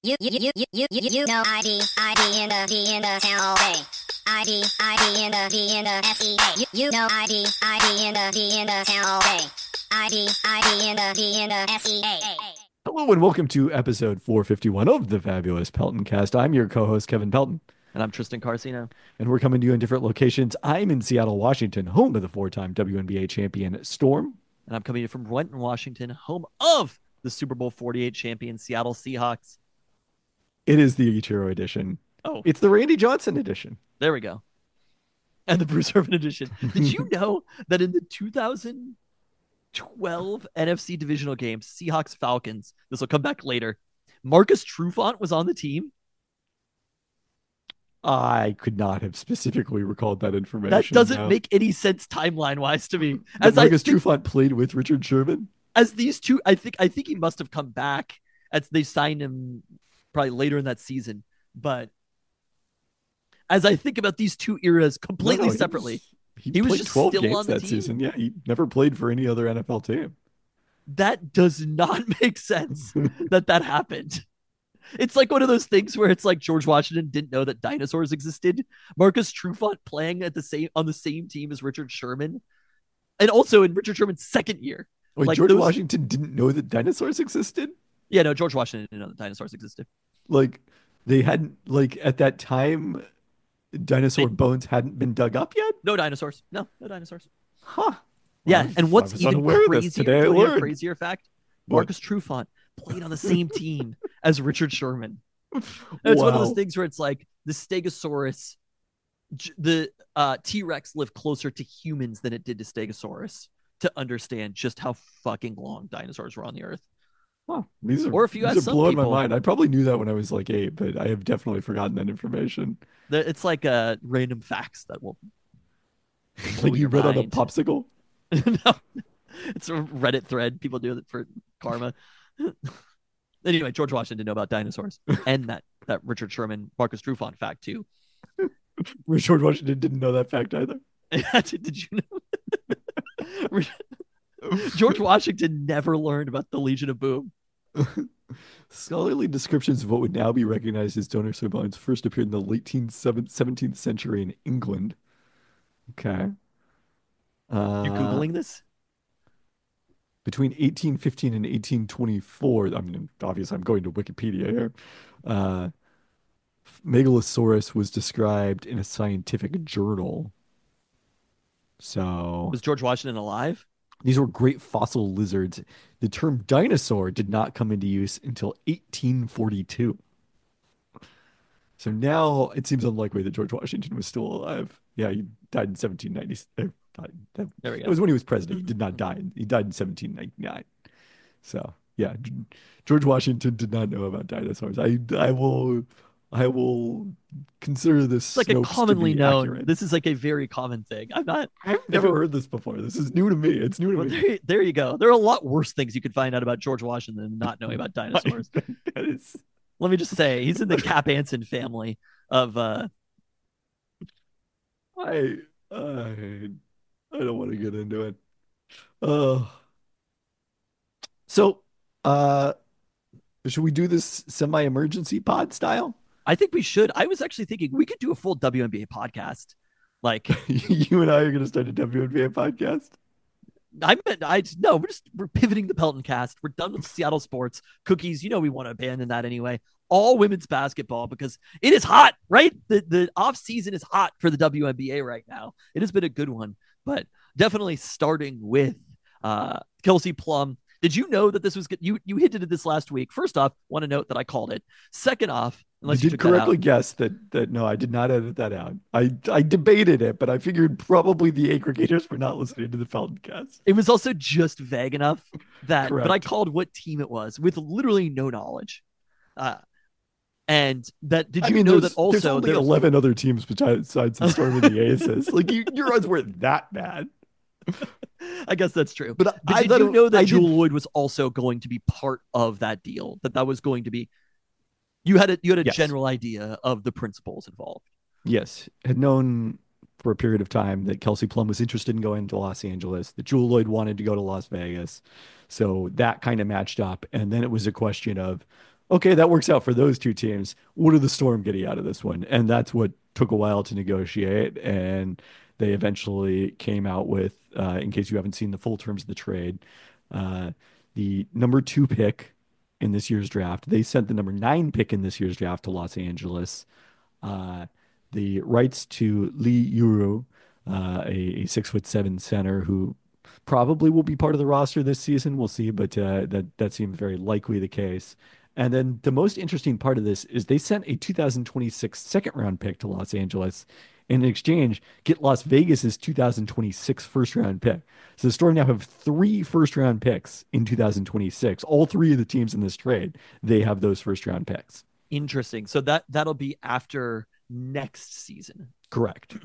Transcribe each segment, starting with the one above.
You know ID in the town all day. ID in the SEA. You know ID in the town all day. ID in the SEA. Hello and welcome to episode 451 of the Fabulous Pelton Cast. I'm your co-host, Kevin Pelton, And I'm Tristan Carcino. and we're coming to you in different locations. I'm in Seattle, Washington, home of the four-time WNBA champion Storm. And I'm coming to you from Renton, Washington, home of the Super Bowl 48 champion Seattle Seahawks. It is the Ichiro edition. Oh, It's the Randy Johnson edition. there we go. And the Bruce Irvin edition. Did you know that in the 2012 NFC divisional game, Seahawks Falcons, this will come back later, Marcus Trufant was on the team? I could not have specifically recalled that information. That doesn't no. make any sense timeline wise to me. That Marcus Trufant played with Richard Sherman. As these two, I think he must have come back as they signed him probably later in that season. But as I think about these two eras completely separately, He was played just 12 still games on the that team? season. Yeah, he never played for any other NFL team. that does not make sense that happened. It's like one of those things where it's like George Washington didn't know that dinosaurs existed. Marcus Trufant playing on the same team as Richard Sherman, and also in Richard Sherman's second year. Wait, Like George those- Washington didn't know that dinosaurs existed? Yeah, no, George Washington didn't know that dinosaurs existed. Like they hadn't at that time dinosaur They- bones hadn't been dug up yet? No dinosaurs. No dinosaurs. Huh. Yeah, Well, and what's I was even unaware of this. crazier, Today I you wanna hear a learned. crazier fact? What? Marcus Trufant played on the same team as Richard Sherman. It's one of those Wow. things where it's like the Stegosaurus, the T-Rex lived closer to humans than it did to Stegosaurus to understand just how fucking long dinosaurs were on the earth. Huh. These are, Or if you these ask are some blowing people- my mind. I probably knew that when I was like 8, but I have definitely forgotten that information. It's like random facts that will blow Like you your read on a mind. popsicle? No, it's a Reddit thread. People do it for karma. Anyway, George Washington didn't know about dinosaurs, and that Richard Sherman, Marcus Trufant fact too. George Washington didn't know that fact either. Did you know? George Washington never learned about the Legion of Boom. Scholarly descriptions of what would now be recognized as dinosaur bones first appeared in the late 17th century in England. Okay. You Googling this? Between 1815 and 1824, I mean, obviously I'm going to Wikipedia here. Megalosaurus was described in a scientific journal. So Was George Washington alive? these were great fossil lizards. The term dinosaur did not come into use until 1842. So now it seems unlikely that George Washington was still alive. Yeah, he died in 1790. There we It go. was when he was president. He did not die. He died in 1799. So yeah, George Washington did not know about dinosaurs. I will consider this It's like a Snopes to commonly be known. accurate. This is like a very common thing. I'm not. I've never heard this before. This is new to me. It's new to Well, me. there you go. There are a lot worse things you could find out about George Washington than not knowing about dinosaurs. That is. Let me just say, he's in the Cap Anson family of. I I don't want to get into it. Uh, so should we do this semi-emergency pod style? I think we should. I was actually thinking we could do a full WNBA podcast. Like You and I are going to start a WNBA podcast. no, we're pivoting the Pelton cast. We're done with Seattle sports. Cookies, we want to abandon that anyway. All women's basketball because it is hot, right? The off season is hot for the WNBA right now. It has been a good one, but definitely starting with Kelsey Plum. Did you know that this was good? You hinted at this last week. First off, want to note that I called it. Second off, unless You you did took that correctly out, guess that no, I did not edit that out. I debated it, but I figured probably the aggregators were not listening to the Felton cast. it was also just vague enough that, but I Correct. called what team it was with literally no knowledge. And that did I you mean, know there's, that also there's only 11 other teams besides the Storm and the Aces. Like your odds weren't that bad. I guess that's true. But But I did thought you know that I Jewel did- Lloyd was also going to be part of that deal? That was going to be. You had a Yes. general idea of the principles involved. Yes, had known for a period of time that Kelsey Plum was interested in going to Los Angeles, that Jewel Lloyd wanted to go to Las Vegas. So that kind of matched up. And then it was a question of, okay, that works out for those two teams. What are the Storm getting out of this one? And that's what took a while to negotiate. And they eventually came out with, in case you haven't seen the full terms of the trade, uh, the number 2 pick in this year's draft. They sent the number 9 pick in this year's draft to Los Angeles. Uh, the rights to Lee Yuru, a 6'7" center who probably will be part of the roster this season. We'll see, but that seems very likely the case. And then the most interesting part of this is they sent a 2026 second round pick to Los Angeles. In exchange, get Las Vegas's 2026 first round pick. So the Storm now have 3 first round picks in 2026. All 3 of the teams in this trade, they have those first round picks. Interesting. So that'll be after next season. Correct.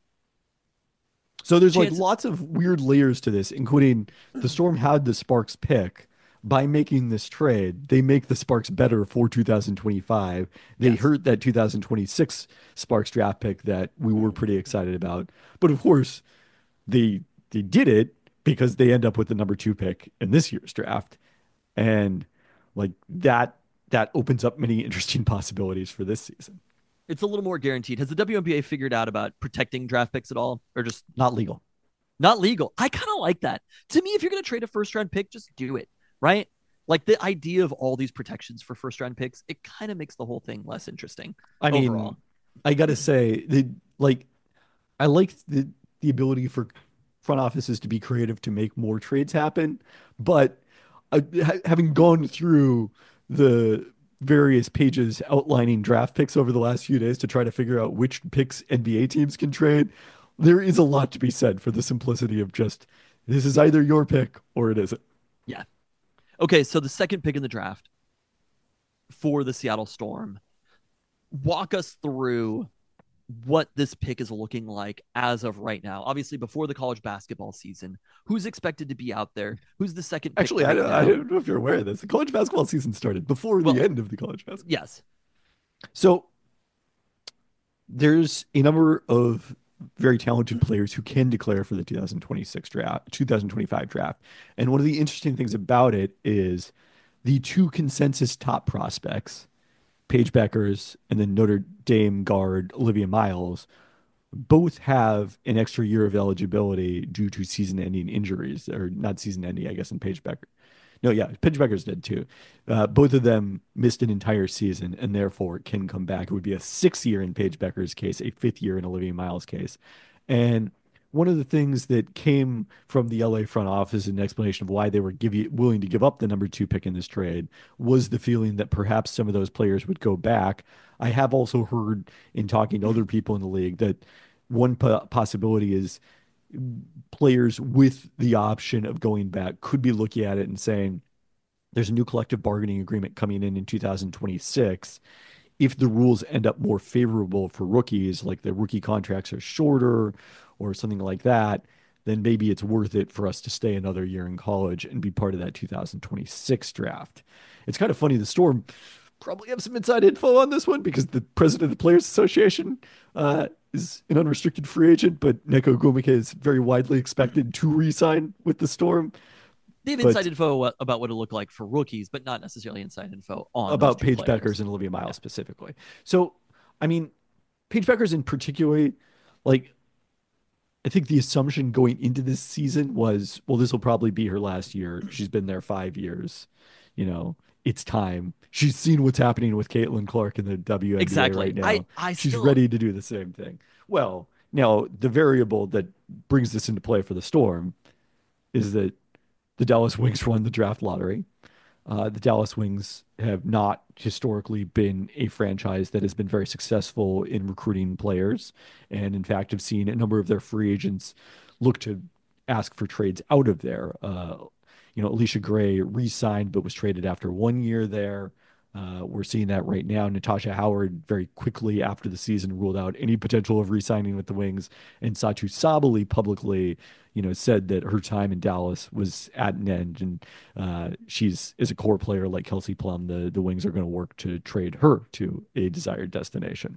So there's like Chance, lots of weird layers to this, including the Storm had the Sparks pick. By making this trade, they make the Sparks better for 2025. They yes. hurt that 2026 Sparks draft pick that we were pretty excited about. But of course, they did it because they end up with the number 2 pick in this year's draft. And like that opens up many interesting possibilities for this season. It's a little more guaranteed. Has the WNBA figured out about protecting draft picks at all, or just Not legal. not legal? I kind of like that. To me, if you're going to trade a first round pick, just do it, right? Like the idea of all these protections for first round picks, it kind of makes the whole thing less interesting. I overall. mean, I gotta say, like I like the ability for front offices to be creative to make more trades happen, but having gone through the various pages outlining draft picks over the last few days to try to figure out which picks NBA teams can trade, there is a lot to be said for the simplicity of just this is either your pick or it isn't. Yeah. Okay, so the second pick in the draft for the Seattle Storm. Walk us through what this pick is looking like as of right now. Obviously, before the college basketball season, who's expected to be out there? Who's the second pick? Actually, right I now? don't know if you're aware of this. The college basketball season started before Well, the end of the college basketball. yes. So there's a number of very talented players who can declare for the 2026 draft, 2025 draft. And one of the interesting things about it is the 2 consensus top prospects, Paige Beckers and then Notre Dame guard Olivia Miles, both have an extra year of eligibility due to season-ending injuries, or not season-ending, I guess, in Paige Becker. No, yeah, Paige Beckers did too. Both of them missed an entire season and therefore can come back. It would be a 6th year in Paige Becker's case, a 5th year in Olivia Miles' case. And one of the things that came from the LA front office, an explanation of why they were willing to give up the number 2 pick in this trade, was the feeling that perhaps some of those players would go back. I have also heard in talking to other people in the league that one possibility is players with the option of going back could be looking at it and saying, there's a new collective bargaining agreement coming in 2026. If the rules end up more favorable for rookies, like the rookie contracts are shorter or something like that, then maybe it's worth it for us to stay another year in college and be part of that 2026 draft. It's kind of funny. The Storm probably have some inside info on this one because the president of the Players Association is an unrestricted free agent, but Neko Gomike is very widely expected to re-sign with the Storm. They have But inside info about what it looked like for rookies, but not necessarily inside info on about those two Paige players. Beckers and Olivia Miles specifically. So, I mean, Paige Beckers in particular, like, I think the assumption going into this season was, well, this will probably be her last year. She's been there 5 years. You know, it's time. She's seen what's happening with Caitlin Clark in the WNBA Exactly. right now. She's still, ready to do the same thing. Well, now the variable that brings this into play for the Storm is that the Dallas Wings won the draft lottery. The Dallas Wings have not historically been a franchise that has been very successful in recruiting players, and in fact, have seen a number of their free agents look to ask for trades out of there. Alicia Gray re-signed but was traded after 1 year there. We're seeing that right now. Natasha Howard very quickly after the season ruled out any potential of re-signing with the Wings, and Satu Sabali publicly, said that her time in Dallas was at an end, and she's is a core player like Kelsey Plum. The Wings are going to work to trade her to a desired destination.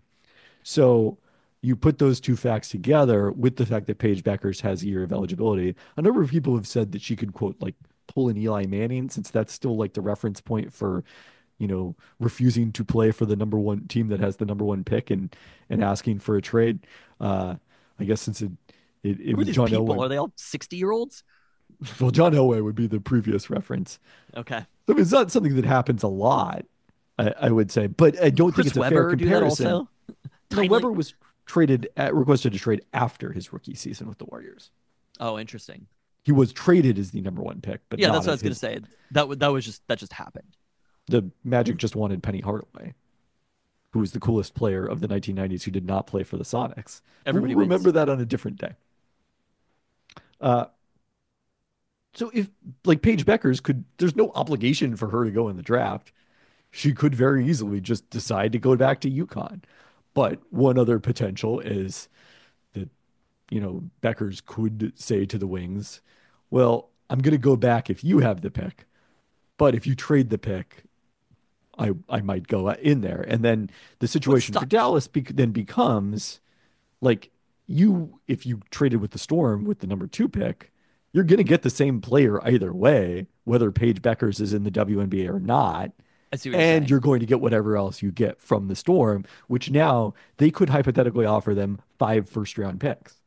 So you put those 2 facts together with the fact that Paige Beckers has a year of eligibility. A number of people have said that she could, quote, like pull an Eli Manning, since that's still like the reference point for refusing to play for the number one team that has the number one pick and asking for a trade. I guess since it Who are was these John people? Elway. Are they all 60-year-olds? Well, John Elway would be the previous reference. Okay. So it's not something that happens a lot, I would say, but I don't think Chris it's a fair Webber do that comparison. also? No, Timely. Weber was requested to trade after his rookie season with the Warriors. Oh, interesting. He was traded as the number one pick, but Yeah, not that's what I at was gonna his. say. That just happened. The Magic just wanted Penny Hardaway, who was the coolest player of the 1990s who did not play for the Sonics. But Everybody we'll remember wins. that on a different day. Uh, so if like Paige Beckers there's no obligation for her to go in the draft. She could very easily just decide to go back to UConn. But one other potential is that, Beckers could say to the Wings, well, I'm going to go back if you have the pick. But if you trade the pick, I might go in there. And then the What's situation for stop? Dallas then becomes like if you traded with the Storm with the number two pick, you're going to get the same player either way, whether Paige Beckers is in the WNBA or not. I see what you're And saying. you're going to get whatever else you get from the Storm, which now they could hypothetically offer them 5 first-round picks.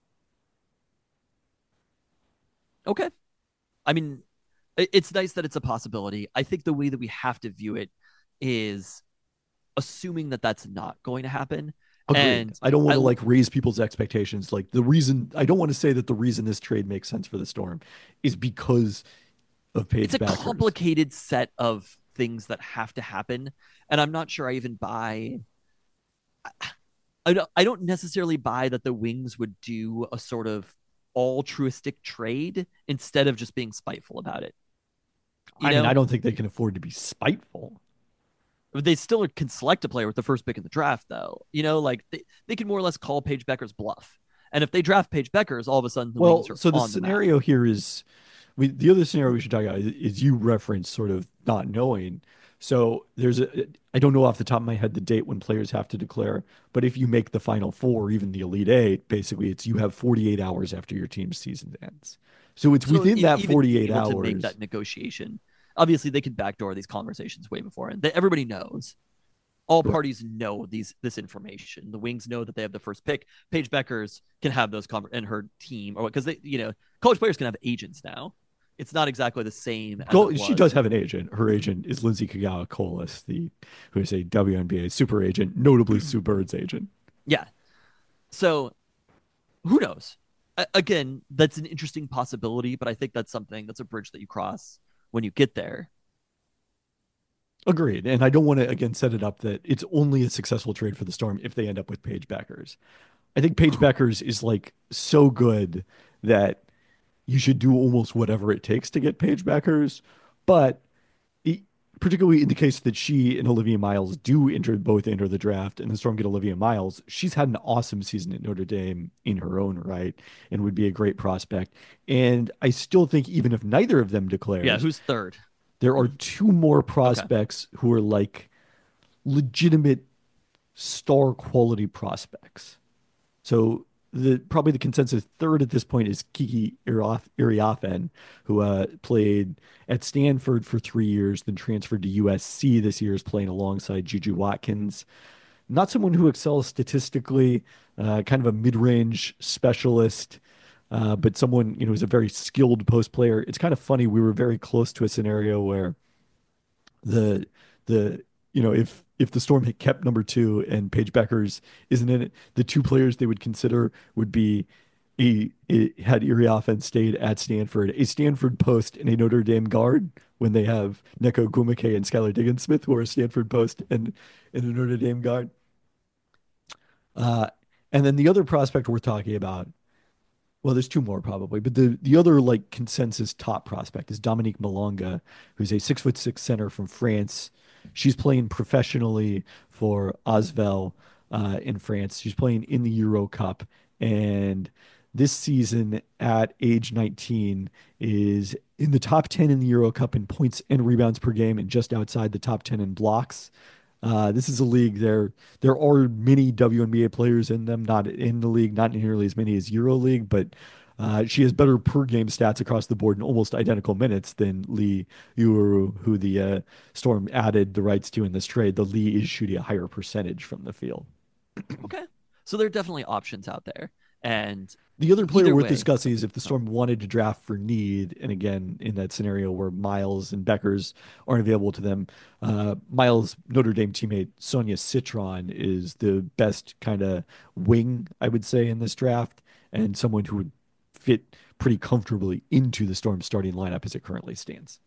Okay. I mean, it's nice that it's a possibility. I think the way that we have to view it is assuming that that's not going to happen. Agreed. And I don't want I, to like raise people's expectations. Like the reason I don't want to say that the reason this trade makes sense for the Storm is because of it's Paige a Backers. complicated set of things that have to happen. And I'm not sure I even buy. I don't necessarily buy that the Wings would do a sort of altruistic trade instead of just being spiteful about it. You I mean, I know, don't think they can afford to be spiteful. they still can select a player with the first pick in the draft, though. Like they can more or less call Paige Becker's bluff. And if they draft Paige Becker's, all of a sudden the Wings Well, are so the on the map. scenario here is the other scenario we should talk about is you reference sort of not knowing. So I don't know off the top of my head the date when players have to declare, but if you make the final four, even the Elite Eight, basically it's you have 48 hours after your team's season ends. So it's So within that even being 48 able to make hours. that negotiation, obviously they can backdoor these conversations way before, and everybody knows. All Right. parties know this information. The Wings know that they have the first pick. Paige Beckers can have those and her team, or because college players can have agents now. It's not exactly the same as it She was. does have an agent. Her agent is Lindsay Kagawa Colas, who is a WNBA super agent, notably Sue Bird's agent. Yeah. So who knows? Again, that's an interesting possibility, but I think that's a bridge that you cross when you get there. Agreed. And I don't want to again set it up that it's only a successful trade for the Storm if they end up with Paige Beckers. I think Paige Beckers is like so good that you should do almost whatever it takes to get Paige Beckers. But it, particularly in the case that she and Olivia Miles both enter the draft and the Storm get Olivia Miles, she's had an awesome season at Notre Dame in her own right and would be a great prospect. And I still think even if neither of them Yeah, declares, who's third? there are two more Okay. prospects who are like legitimate star quality prospects. So probably the consensus third at this point is Kiki Iriafen, who played at Stanford for 3 years, then transferred to USC this year, is playing alongside Juju Watkins. Not someone who excels statistically, kind of a mid-range specialist, but someone who's a very skilled post player. It's kind of funny. We were very close to a scenario where the the if the Storm had kept number two and Paige Beckers isn't in it, the two players they would consider would be had Iriafen stayed at Stanford, a Stanford post and a Notre Dame guard when they have Neko Gumake and Skylar Diggins Smith, who are a Stanford post and a Notre Dame guard. Uh, and then the other prospect we're talking about, well, there's two more probably, but the other like consensus top prospect is Dominique Malonga, who's a 6'6" center from France. She's playing professionally for Asvel in France. She's playing in the Euro Cup, and this season at age 19 is in the top 10 in the Euro Cup in points and rebounds per game, and just outside the top 10 in blocks. This is a league there are many WNBA players in them, not in the league, not nearly as many as EuroLeague, but She has better per game stats across the board and almost identical minutes than Lee Uuru, who the Storm added the rights to in this trade. The Lee is shooting a higher percentage from the field. Okay. So there are definitely options out there. And The other player either worth way, discussing is if the oh, Storm wanted to draft for need, and again, in that scenario where Miles and Beckers aren't available to them, Miles' Notre Dame teammate Sonia Citron is the best kind of wing, I would say, in this draft, and someone who would fit pretty comfortably into the Storm starting lineup as it currently stands.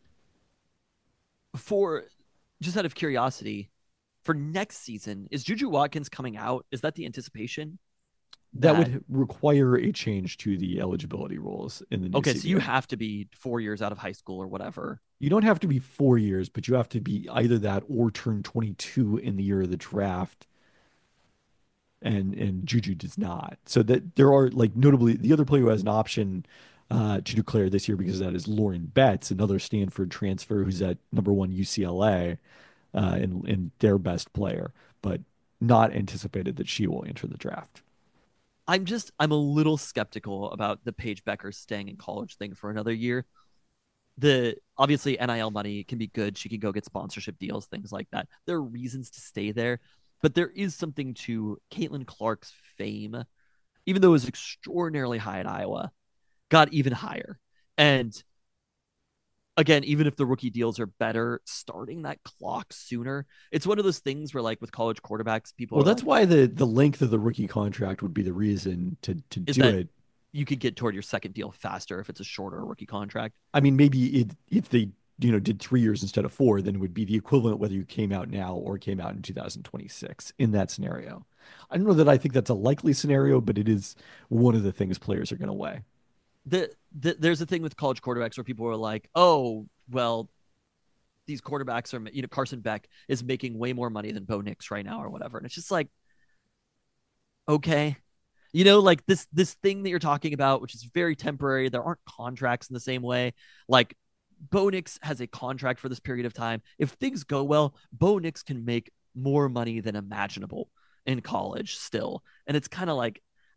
for just out of curiosity, for next season, is Juju Watkins coming out? Is that the anticipation? That That would require a change to the eligibility rules in the new okay, so you CBA. have to be 4 years out of high school or whatever. You don't have to be 4 years, but you have to be either that or turn 22 in the year of the draft. And Juju does not. So that there are like notably the other player who has an option to declare this year because of that is Lauren Betts, another Stanford transfer who's at number one UCLA and their best player, but not anticipated that she will enter the draft. I'm a little skeptical about the Paige Becker staying in college thing for another year. The obviously NIL money can be good. She can go get sponsorship deals, things like that. There are reasons to stay there, but there is something to Caitlin Clark's fame, even though it was extraordinarily high at Iowa, got even higher. And again, even if the rookie deals are better, starting that clock sooner, it's one of those things where like with college quarterbacks, people Well, are that's like, why the length of the rookie contract would be the reason to is do that it. you could get toward your second deal faster if it's a shorter rookie contract. I mean, maybe if they did 3 years instead of four, then it would be the equivalent whether you came out now or came out in 2026 in that scenario. I don't know that I think that's a likely scenario, but it is one of the things players are going to weigh. There's a thing with college quarterbacks where people are like, oh, well, these quarterbacks are, Carson Beck is making way more money than Bo Nix right now or whatever. And it's just like, okay, like this thing that you're talking about, which is very temporary. There aren't contracts in the same way. Like Bo Nix has a contract for this period of time. If things go well, Bo Nix can make more money than imaginable in college still. And it's kind of like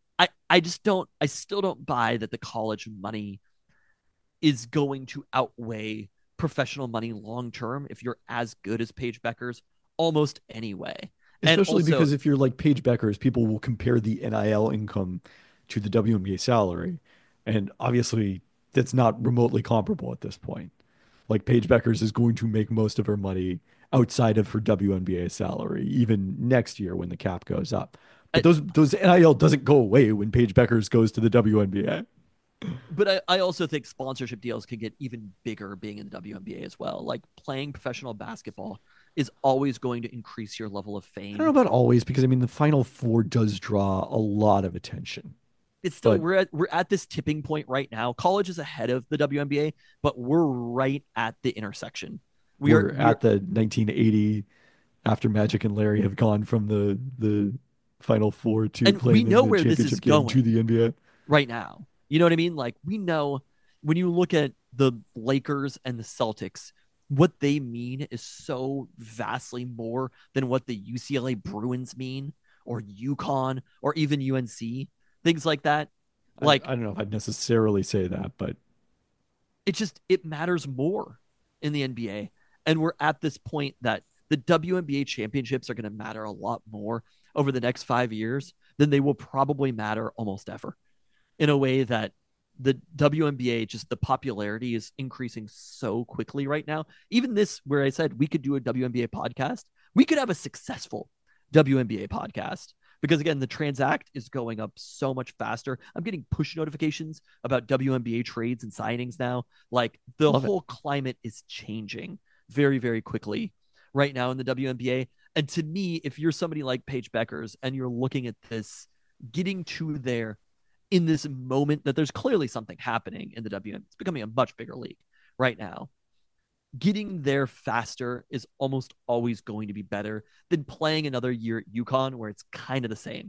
I still don't buy that the college money is going to outweigh professional money long term if you're as good as Paige Becker's almost anyway. And Especially also, because if you're like Paige Beckers, people will compare the NIL income to the WNBA salary. And obviously, that's not remotely comparable at this point. Like Paige Beckers is going to make most of her money outside of her WNBA salary, even next year when the cap goes up. But I, those NIL doesn't go away when Paige Beckers goes to the WNBA. but I also think sponsorship deals can get even bigger being in the WNBA as well. Like playing professional basketball is always going to increase your level of I don't know fame. about always because I mean the Final Four does draw a lot of attention. It's still But we're at this tipping point right now. College is ahead of the WNBA, but we're right at the intersection. We are we're we're at the 1980 after Magic and Larry have gone from the Final Four to and we playing in know the where this is championship game to going the NBA. right now. You know what I mean? Like we know when you look at the Lakers and the Celtics, what they mean is so vastly more than what the UCLA Bruins mean or UConn or even UNC, things like that. I Like don't know if I'd necessarily say that, but it matters more in the NBA. And we're at this point that the WNBA championships are going to matter a lot more over the next 5 years than they will probably matter almost ever in a way that the WNBA, just the popularity is increasing so quickly right now. Even this, where I said we could do a WNBA podcast, we could have a successful WNBA podcast because again, the Transact is going up so much faster. I'm getting push notifications about WNBA trades and signings now. Like the love it. whole climate is changing very, very quickly right now in the WNBA. And to me, if you're somebody like Paige Beckers and you're looking at this, getting to there in this moment that there's clearly something happening in the WNBA, it's becoming a much bigger league right now. Getting there faster is almost always going to be better than playing another year at UConn where it's kind of the same.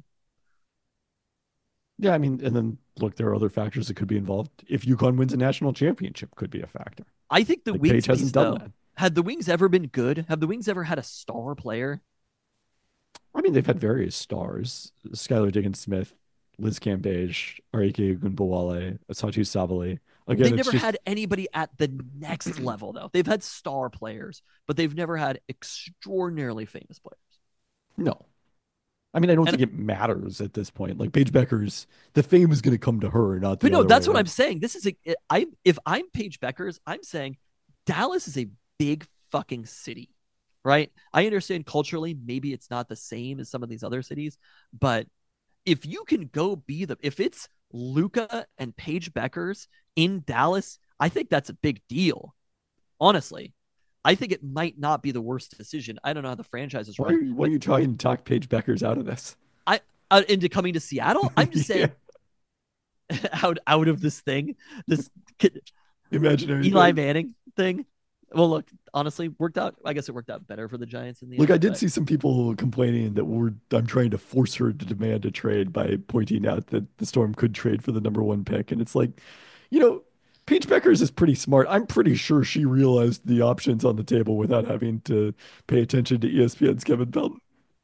Yeah, I mean, and then look, there are other factors that could be involved. If UConn wins a national championship, could be a factor. I think the Like Wings Paige piece, hasn't done though, that. had the Wings ever been good? Have the Wings ever had a star player? I mean, they've had various stars. Skylar Diggins Smith Liz Cambage, Arike Ogunbowale, Asatu Sabali. Again, They've it's never just had anybody at the next level, though. They've had star players, but they've never had extraordinarily famous players. no. I mean, I don't And think it matters at this point. Like Paige Becker's, the fame is going to come to her, not but the no, other way that's what I'm around. saying. This is if I'm Paige Beckers, I'm saying Dallas is a big fucking city, right? I understand culturally, maybe it's not the same as some of these other cities, but if you can go be if it's Luka and Paige Beckers in Dallas, I think that's a big deal. Honestly, I think it might not be the worst decision. I don't know how the franchise is run, Why are but you trying to talk Paige Becker's out of this? I into coming to Seattle, I'm just Yeah, saying out of this thing, this imaginary Eli thing. Manning thing. Well, look, honestly, worked out. I guess it worked out better for the Giants in the Look, end. I did But see some people complaining that I'm trying to force her to demand a trade by pointing out that the Storm could trade for the number one pick. And it's like, you know, Paige Beckers is pretty smart. I'm pretty sure she realized the options on the table without having to pay attention to ESPN's Kevin Pelton.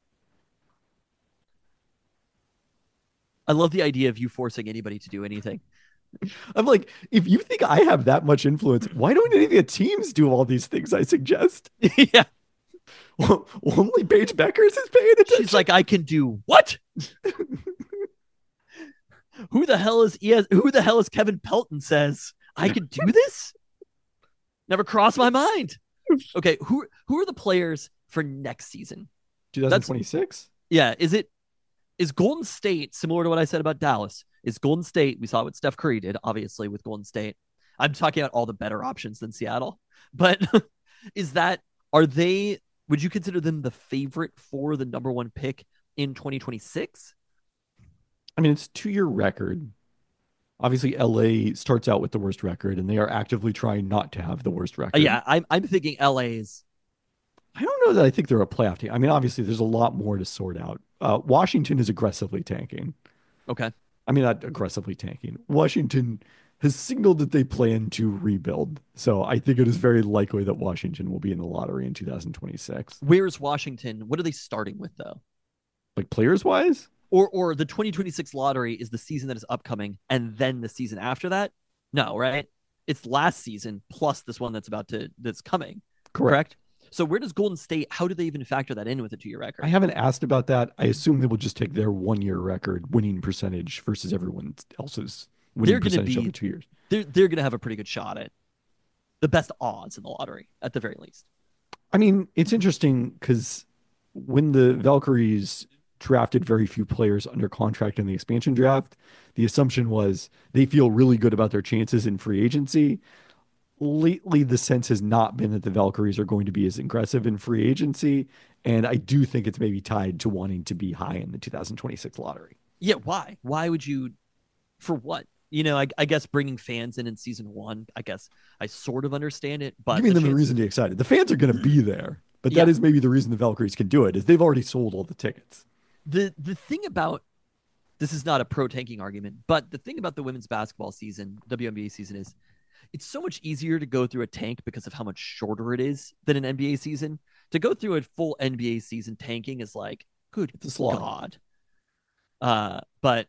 I love the idea of you forcing anybody to do anything. I'm like, if you think I have that much influence, why don't any of the teams do all these things I suggest? Yeah, Well, only Paige Beckers is paying attention. she's like, I can do what? Who the hell is Who the hell is Kevin Pelton? Says I could do this? Never crossed my mind. Okay, who are the players for next season? 2026? Yeah, is Golden State similar to what I said about Dallas? Is Golden State? We saw what Steph Curry did, obviously, with Golden State. I'm talking about all the better options than Seattle, but is that are they? Would you consider them the favorite for the number one pick in 2026? I mean, it's a 2-year record. Obviously, LA starts out with the worst record, and they are actively trying not to have the worst record. Yeah, I'm thinking LA's. I don't know that I think they're a playoff team. I mean, obviously, there's a lot more to sort out. Washington is aggressively tanking. Okay. I mean, not aggressively tanking. Washington has signaled that they plan to rebuild. So I think it is very likely that Washington will be in the lottery in 2026. Where's Washington? What are they starting with though? Like players wise? Or the 2026 lottery is the season that is upcoming and then the season after that? No, right? It's last season plus this one that's coming. Correct? So where does Golden State, how do they even factor that in with a 2-year record? I haven't asked about that. I assume they will just take their 1-year record winning percentage versus everyone else's winning percentage over 2 years. They're going to have a pretty good shot at the best odds in the lottery at the very least. I mean, it's interesting because when the Valkyries drafted very few players under contract in the expansion draft, the assumption was they feel really good about their chances in free agency. Lately, the sense has not been that the Valkyries are going to be as aggressive in free agency. And I do think it's maybe tied to wanting to be high in the 2026 lottery. Yeah, why? Why would you, for what? You know, I guess bringing fans in season one, I guess I sort of understand it. But giving them a reason to be excited. The fans are going to be there. But that is maybe the reason the Valkyries can do it, is they've already sold all the tickets. The thing about, this is not a pro tanking argument, but the thing about the women's basketball season, WNBA season, is it's so much easier to go through a tank because of how much shorter it is than an NBA season. To go through a full NBA season tanking is like, good God. But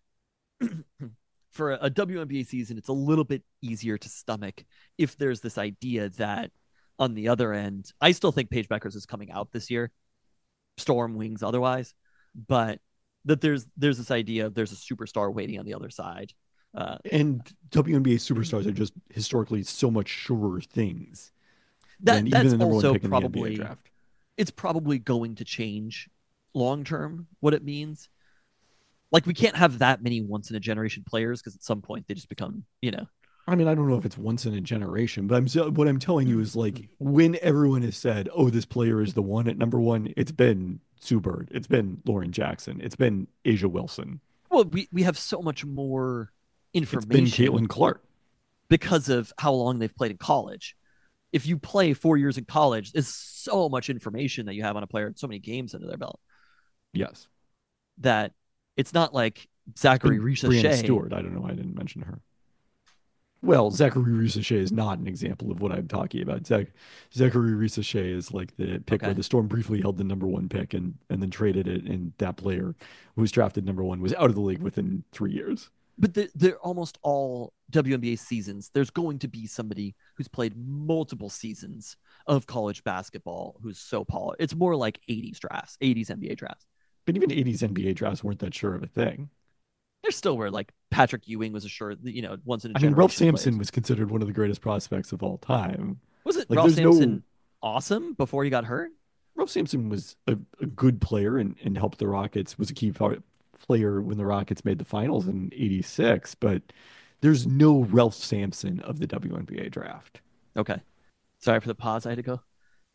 for a WNBA season, it's a little bit easier to stomach if there's this idea that on the other end, I still think Paige Beckers is coming out this year, Storm wings otherwise, but that there's this idea of there's a superstar waiting on the other side. And WNBA superstars are just historically so much surer things than even the number also one pick probably in the NBA draft. It's probably going to change long term what it means. Like we can't have that many once in a generation players because at some point they just become, you know. I mean, I don't know if it's once in a generation, but what I'm telling you is like when everyone has said, "Oh, this player is the one at number one," it's been Sue Bird, it's been Lauren Jackson, it's been Asia Wilson. Well, we have so much more information. It's been Caitlin Clark because of how long they've played in college. If you play 4 years in college, there's so much information that you have on a player and so many games under their belt. Yes, that it's not like Zachary Ricochet. Brianna Stewart. I don't know why I didn't mention her. Well, Zachary Rissache is not an example of what I'm talking about. Zachary Rissache is like the pick where Okay. the Storm briefly held the number one pick and then traded it, and that player who was drafted number one was out of the league within 3 years. But they're almost all WNBA seasons. There's going to be somebody who's played multiple seasons of college basketball who's so polished. It's more like 80s drafts, 80s NBA drafts. But even 80s NBA drafts weren't that sure of a thing. There's still where like Patrick Ewing was assured, once in a I mean, Ralph generation Sampson players. was considered one of the greatest prospects of all time. Was it Like, Ralph there's no Sampson awesome before he got hurt? Ralph Sampson was a good player and helped the Rockets, was a key player when the Rockets made the finals in '86. But there's no Ralph Sampson of the WNBA draft. Okay. Sorry for the pause. I had to go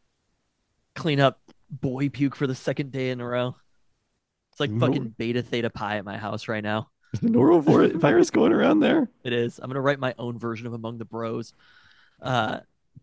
clean up boy puke for the second day in a row. It's like No, fucking beta theta pi at my house right now. is the norovirus going around there? It is. I'm gonna write my own version of Among the Bros. Uh,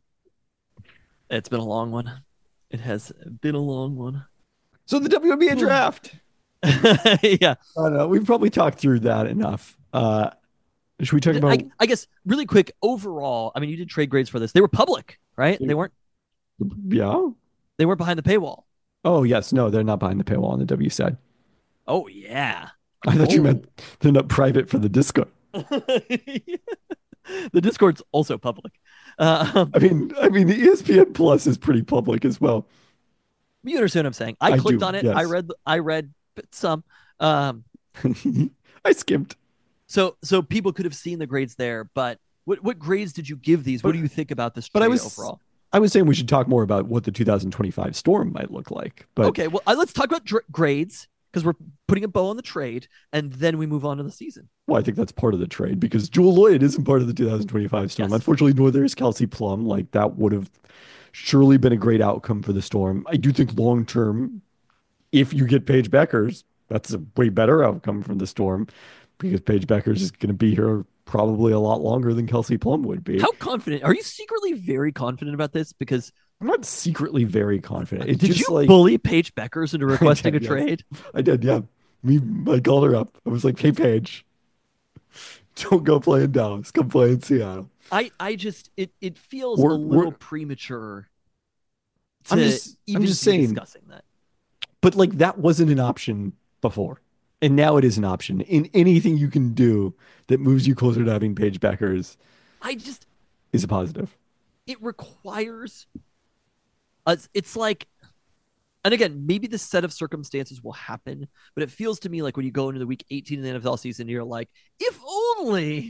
it's been a long one. It has been a long one. So the WNBA draft. Yeah. I don't know. We've probably talked through that enough. Should we talk about? I guess really quick overall. I mean, you did trade grades for this. They were public, right? Yeah. They weren't behind the paywall. Oh yes, no, they're not behind the paywall on the W side. Oh yeah. I thought you Oh. meant they're not private for the Discord. The Discord's also public. I mean, the ESPN Plus is pretty public as well. You understand what I'm saying? I I clicked do, on it. yes. I read some. Um, I skipped. so people could have seen the grades there, but what grades did you give these? What do you think about this But trade I was overall? I was saying we should talk more about what the 2025 Storm might look like. But Okay, well, let's talk about grades because we're putting a bow on the trade, and then we move on to the season. well, I think that's part of the trade because Jewel Lloyd isn't part of the 2025 Storm. Yes. Unfortunately, nor there's Kelsey Plum. Like that would have surely been a great outcome for the Storm. I do think long term, if you get Paige Beckers, that's a way better outcome from the Storm because Paige Beckers is going to be here probably a lot longer than Kelsey Plum would be. How confident are you? Secretly very confident about this because I'm not secretly very confident. It's did just you like bully Paige Beckers into requesting a yes. trade? I did, yeah. I called her up. I was like, "Hey, Paige, don't go play in Dallas. Come play in Seattle." I just it feels We're- a little we're- premature to I'm just even just be saying. discussing that. But like that wasn't an option before, and now it is an option. In anything you can do that moves you closer to having Paige Beckers I just is a positive. it requires us. It's like, and again, maybe this set of circumstances will happen, but it feels to me like when you go into the week 18 of the NFL season, you're like, if only.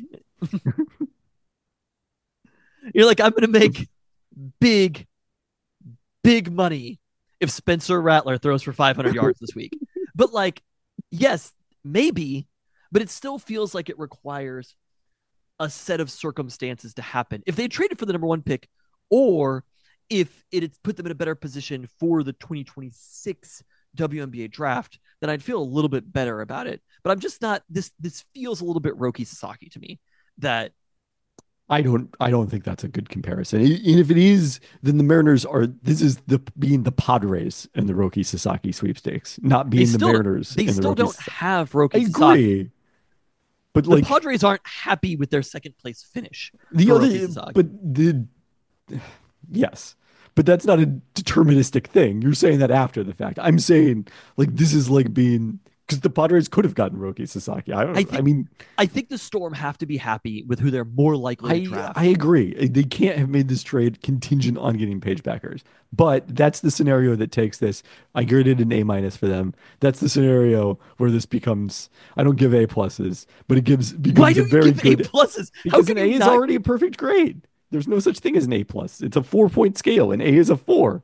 You're like, I'm going to make big, big money if Spencer Rattler throws for 500 yards this week. But like, yes, maybe, but it still feels like it requires a set of circumstances to happen. If they traded for the number one pick, or if it had put them in a better position for the 2026 WNBA draft, then I'd feel a little bit better about it. But I'm just not. This feels a little bit Roki Sasaki to me. That I don't think that's a good comparison. And if it is, then the Mariners are. This is being the Padres in the Roki Sasaki sweepstakes, not being the Mariners. They in the still Roki don't Sasaki. have Roki I Sasaki. agree, but The like Padres aren't happy with their second place finish. the for other, Roki Sasaki. but the yes, but that's not a deterministic thing. You're saying that after the fact. I'm saying like this is like being because the Padres could have gotten Roki Sasaki. I think the Storm have to be happy with who they're more likely to draft. I agree. They can't have made this trade contingent on getting Paige Beckers. But that's the scenario that takes this. I graded an A- for them. That's the scenario where this becomes. I don't give A pluses, but it becomes Why do a you very give good A pluses? How because can an A you is not- already a perfect grade. There's no such thing as an A plus. It's a 4-point scale, and A is a 4.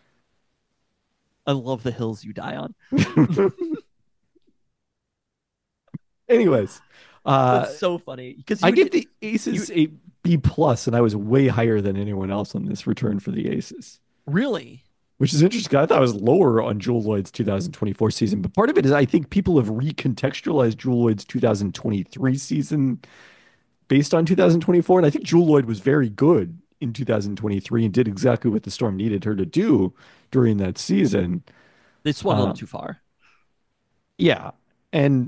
I love the hills you die on. Anyways, That's so funny because I gave the Aces a B plus, and I was way higher than anyone else on this return for the Aces. really. Which is interesting. I thought I was lower on Jewel Lloyd's 2024 season, but part of it is I think people have recontextualized Jewel Lloyd's 2023 season based on 2024. And I think Jewel Lloyd was very good in 2023 and did exactly what the Storm needed her to do during that season. They swung a little too far. Yeah. And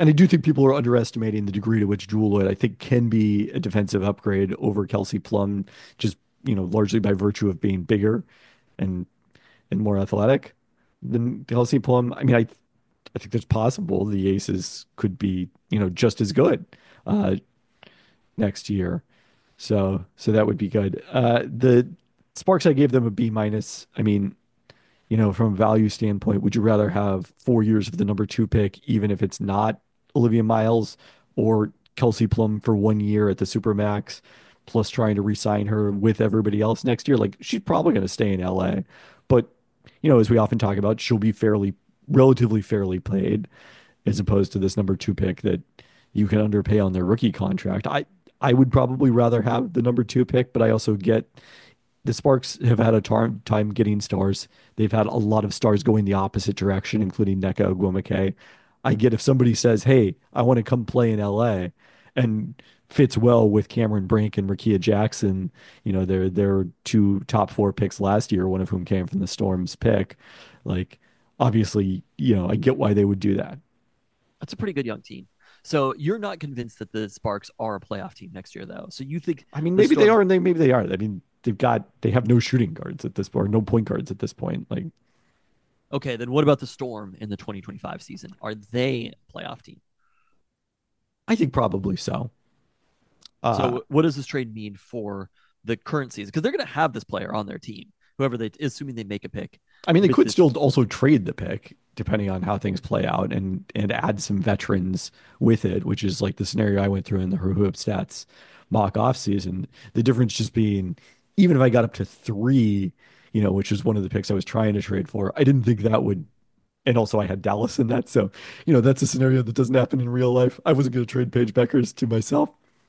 And I do think people are underestimating the degree to which Jewel Lloyd, I think, can be a defensive upgrade over Kelsey Plum, just, largely by virtue of being bigger and more athletic than Kelsey Plum. I mean, I think that's possible. The Aces could be, just as good uh, next year. So that would be good. The Sparks, I gave them a B minus. I mean, from a value standpoint, would you rather have 4 years of the number two pick, even if it's not Olivia Miles, or Kelsey Plum for 1 year at the Supermax, plus trying to re-sign her with everybody else next year? Like, she's probably going to stay in LA, but as we often talk about, she'll be relatively fairly paid, as opposed to this number two pick that you can underpay on their rookie contract. I would probably rather have the number two pick, but I also get the Sparks have had a time getting stars. They've had a lot of stars going the opposite direction, including Nneka Ogwumike. I get if somebody says, "Hey, I want to come play in LA," and fits well with Cameron Brink and Rakia Jackson. Their two top four picks last year, one of whom came from the Storm's pick. Like, obviously, I get why they would do that. That's a pretty good young team. So you're not convinced that the Sparks are a playoff team next year, though. So you think I mean, the maybe they Storm? are, and maybe they are. I mean, they have no shooting guards at this point, or no point guards at this point. Like, Okay, then what about the Storm in the 2025 season? Are they a playoff team? I think probably so. Uh, So what does this trade mean for the current season? Because they're going to have this player on their team, whoever they, assuming they make a pick I mean, they with could this. still also trade the pick depending on how things play out, and add some veterans with it, which is like the scenario I went through in the Hoop Stats mock off season. The difference just being, even if I got up to three, which is one of the picks I was trying to trade for, I didn't think that would. And also, I had Dallas in that, so that's a scenario that doesn't happen in real life. I wasn't going to trade Paige Beckers to myself,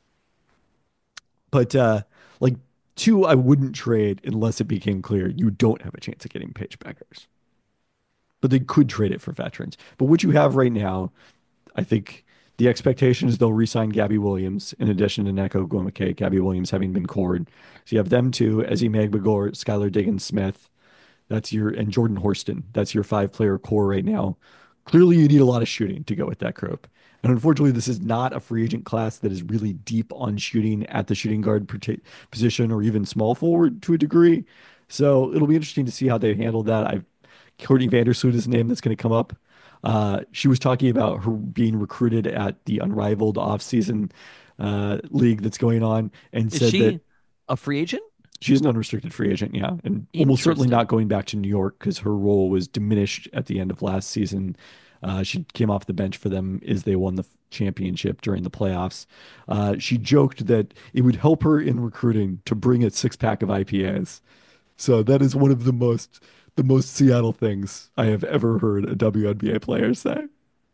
but like two, I wouldn't trade unless it became clear you don't have a chance of getting Paige Beckers. But they could trade it for veterans. But what you have right now, I think the expectation is they'll re-sign Gabby Williams in addition to Neko Gwumake, Gabby Williams having been cored. So you have them two, Ezzy Magbagor, Skylar Diggins Smith. And Jordan Horston. That's your five-player core right now. Clearly, you need a lot of shooting to go with that group. And unfortunately, this is not a free agent class that is really deep on shooting at the shooting guard position, or even small forward to a degree. So it'll be interesting to see how they handle that. Courtney Vandersloot is a name that's going to come up. She was talking about her being recruited at the Unrivaled offseason league that's going on, and Is said that she a free agent? she's an unrestricted free agent, yeah, and almost certainly Interesting. not going back to New York because her role was diminished at the end of last season. She came off the bench for them as they won the championship during the playoffs. She joked that it would help her in recruiting to bring a six-pack of IPAs. So that is one of the most Seattle things I have ever heard a WNBA player say.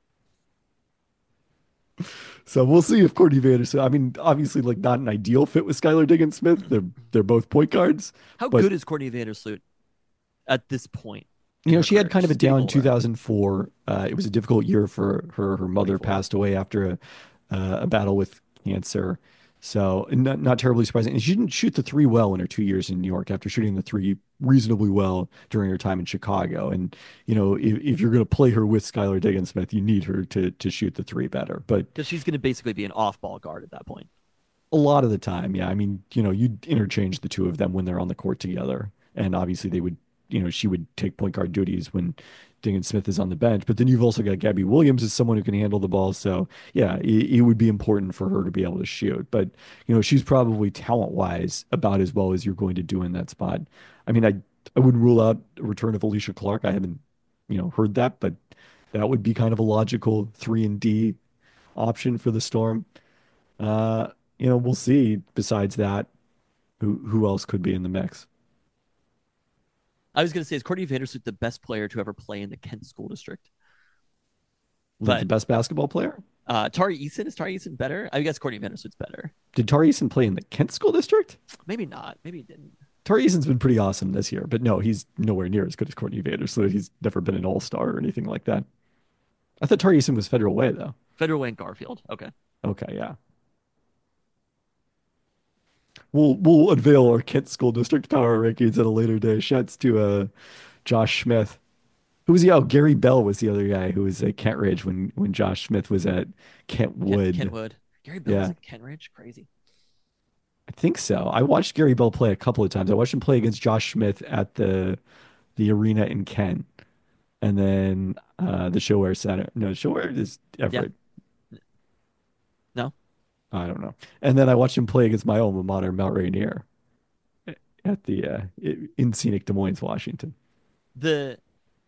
So we'll see if Courtney Vandersloot. I mean, obviously, like, not an ideal fit with Skylar Diggins Smith. They're both point guards, How but good is Courtney Vandersloot at this point you in know, her she had career? kind of a She's getting down older. 2004. It was a difficult year for her. Her mother 24. passed away after a battle with cancer. So not terribly surprising. And she didn't shoot the three well in her 2 years in New York after shooting the three reasonably well during her time in Chicago. And, if you're going to play her with Skylar Diggins Smith, you need her to shoot the three better. But Because she's going to basically be an off-ball guard at that point. a lot of the time, yeah. I mean, you'd interchange the two of them when they're on the court together. And obviously they would, she would take point guard duties when Diggins Smith is on the bench. But then you've also got Gabby Williams as someone who can handle the ball. So yeah, it would be important for her to be able to shoot. But, she's probably talent-wise about as well as you're going to do in that spot. I mean, I wouldn't rule out a return of Alicia Clark. I haven't, heard that, but that would be kind of a logical 3 and D option for the Storm. Uh, we'll see. Besides that, who else could be in the mix? I was going to say, is Courtney Vandersloot the best player to ever play in the Kent School District? Like the But best basketball player? Tari Eason, is Tari Eason better? I guess Courtney Vandersloot's better. Did Tari Eason play in the Kent School District? Maybe not. Maybe he didn't. Tari Eason's been pretty awesome this year, but no, he's nowhere near as good as Courtney Vandersloot. He's never been an all-star or anything like that. I thought Tari Eason was Federal Way, though. Federal Way and Garfield. Okay. Okay, yeah. We'll unveil our Kent School District power rankings at a later day. Shouts to Josh Smith, Who was he? Oh, Gary Bell was the other guy who was at Kent Ridge when Josh Smith was at Kentwood. Kentwood. Gary Bill was Yeah, at Kent Ridge. Crazy. I think so. I watched Gary Bell play a couple of times. I watched him play against Josh Smith at the arena in Kent, and then the ShoWare Center. No, ShoWare is Yeah. Everett. No. I don't know. And then I watched him play against my alma mater, Mount Rainier, at the in scenic Des Moines, Washington. The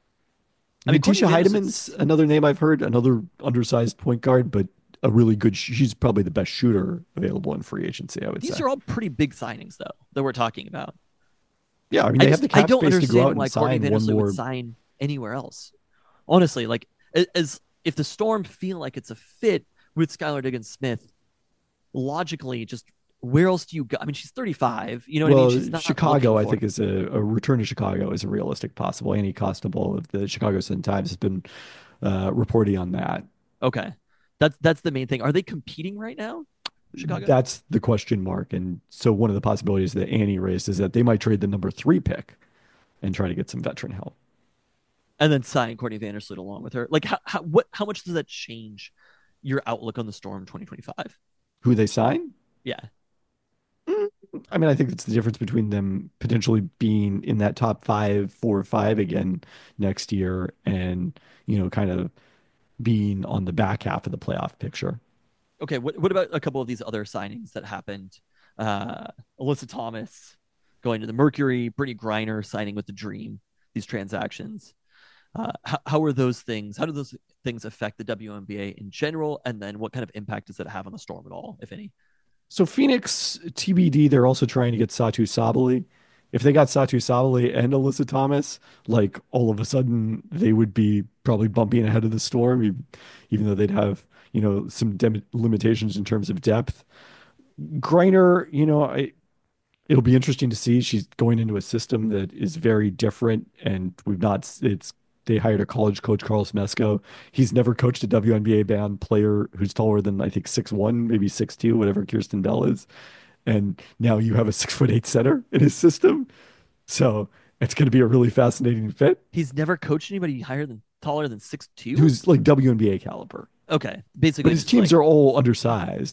I mean, Courtney Natisha Vandersloot's Heideman's another name I've heard, another undersized point guard, but a really good. She's probably the best shooter available in free agency, I would these say. are all pretty big signings though that we're talking about. Yeah, I mean I they have just the I cap don't space to go out understand why and Courtney sign one Vandersloot more. would sign anywhere else. Honestly, like as if the Storm feel like it's a fit with Skylar Diggins Smith, logically, just where else do you go? I mean, she's 35. You know what I mean? Well, She's not Chicago, looking I for think, is a return to Chicago is a realistic possible. Annie Costabile of the Chicago Sun Times has been reporting on that. Okay. That's the main thing. Are they competing right now? Chicago? That's the question mark. And so one of the possibilities that Annie raised is that they might trade the number 3 pick and try to get some veteran help. And then sign Courtney Vandersloot along with her. Like how much does that change your outlook on the Storm 2025? Who they sign? Yeah. Mm, I mean, I think it's the difference between them potentially being in that top 5, 4 or 5 again next year and, kind of being on the back half of the playoff picture. Okay, what about a couple of these other signings that happened? Uh Alyssa Thomas going to the Mercury, Brittany Griner signing with the Dream, these transactions. How are those things? How do those things affect the WNBA in general? And then what kind of impact does it have on the Storm at all, if any? So Phoenix TBD, they're also trying to get Satu Sabali. If they got Satu Sabali and Alyssa Thomas, like all of a sudden they would be probably bumping ahead of the Storm, even though they'd have, some limitations in terms of depth. Griner, it'll be interesting to see. She's going into a system that is very different, and they hired a college coach, Carlos Mesco. He's never coached a WNBA band player who's taller than I think 6'1", maybe 6'2", whatever Kirsten Bell is. And now you have a 6'8" center in his system. So it's going to be a really fascinating fit. He's never coached anybody taller than 6'2"? Who's like WNBA caliber. Okay. But Basically his just teams like are all undersized.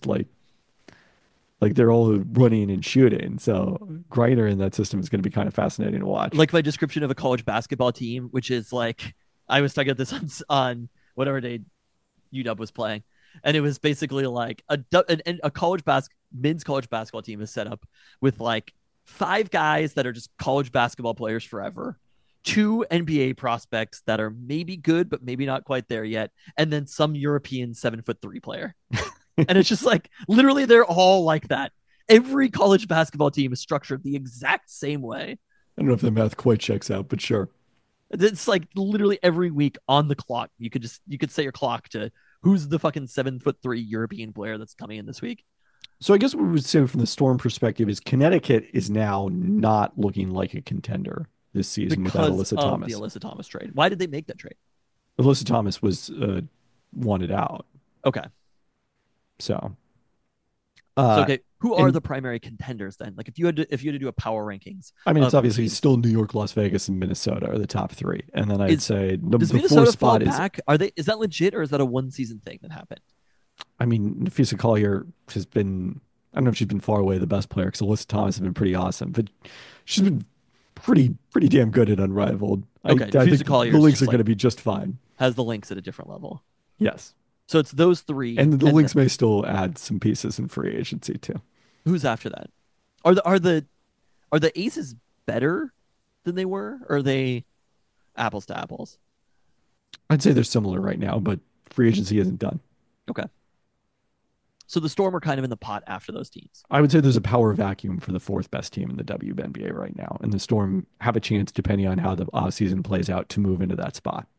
Like they're all running and shooting. So Griner in that system is going to be kind of fascinating to watch. like my description of a college basketball team, which is like I was talking about this on whatever day UW was playing, and it was basically like a men's college basketball team is set up with like 5 guys that are just college basketball players forever, 2 NBA prospects that are maybe good but maybe not quite there yet, and then some European 7'3" player. And it's just like literally they're all like that. Every college basketball team is structured the exact same way. I don't know if the math quite checks out, but sure. It's like literally every week on the clock. You could set your clock to who's the fucking 7'3" European player that's coming in this week. So I guess what we would say from the Storm perspective is Connecticut is now not looking like a contender this season without Because Alyssa of Thomas. the Alyssa Thomas trade. Why did they make that trade? Alyssa Thomas was wanted out. Okay. So, So okay, who are and the primary contenders then? Like if you had to do a power rankings I mean, it's of obviously teams, still New York, Las Vegas, and Minnesota are the top 3. And then I'd Is- say does the Minnesota 4th fall spot is, back? Is that legit or is that a one season thing that happened? I mean, Nafisa Collier has been, I don't know if she's been far away the best player because Alyssa Thomas has been pretty awesome, but she's been pretty damn good at Unrivaled. Okay, I Nafisa think Collier the is Lynx just are like- going to be just fine. Has the Lynx at a different level. Yes. So it's those 3. And the Lynx may still add some pieces in free agency too. Who's after that? Are the Aces better than they were? Or are they apples to apples? I'd say they're similar right now, but free agency isn't done. Okay. So the Storm are kind of in the pot after those teams. I would say there's a power vacuum for the 4th best team in the WNBA right now, and the Storm have a chance, depending on how the offseason plays out, to move into that spot.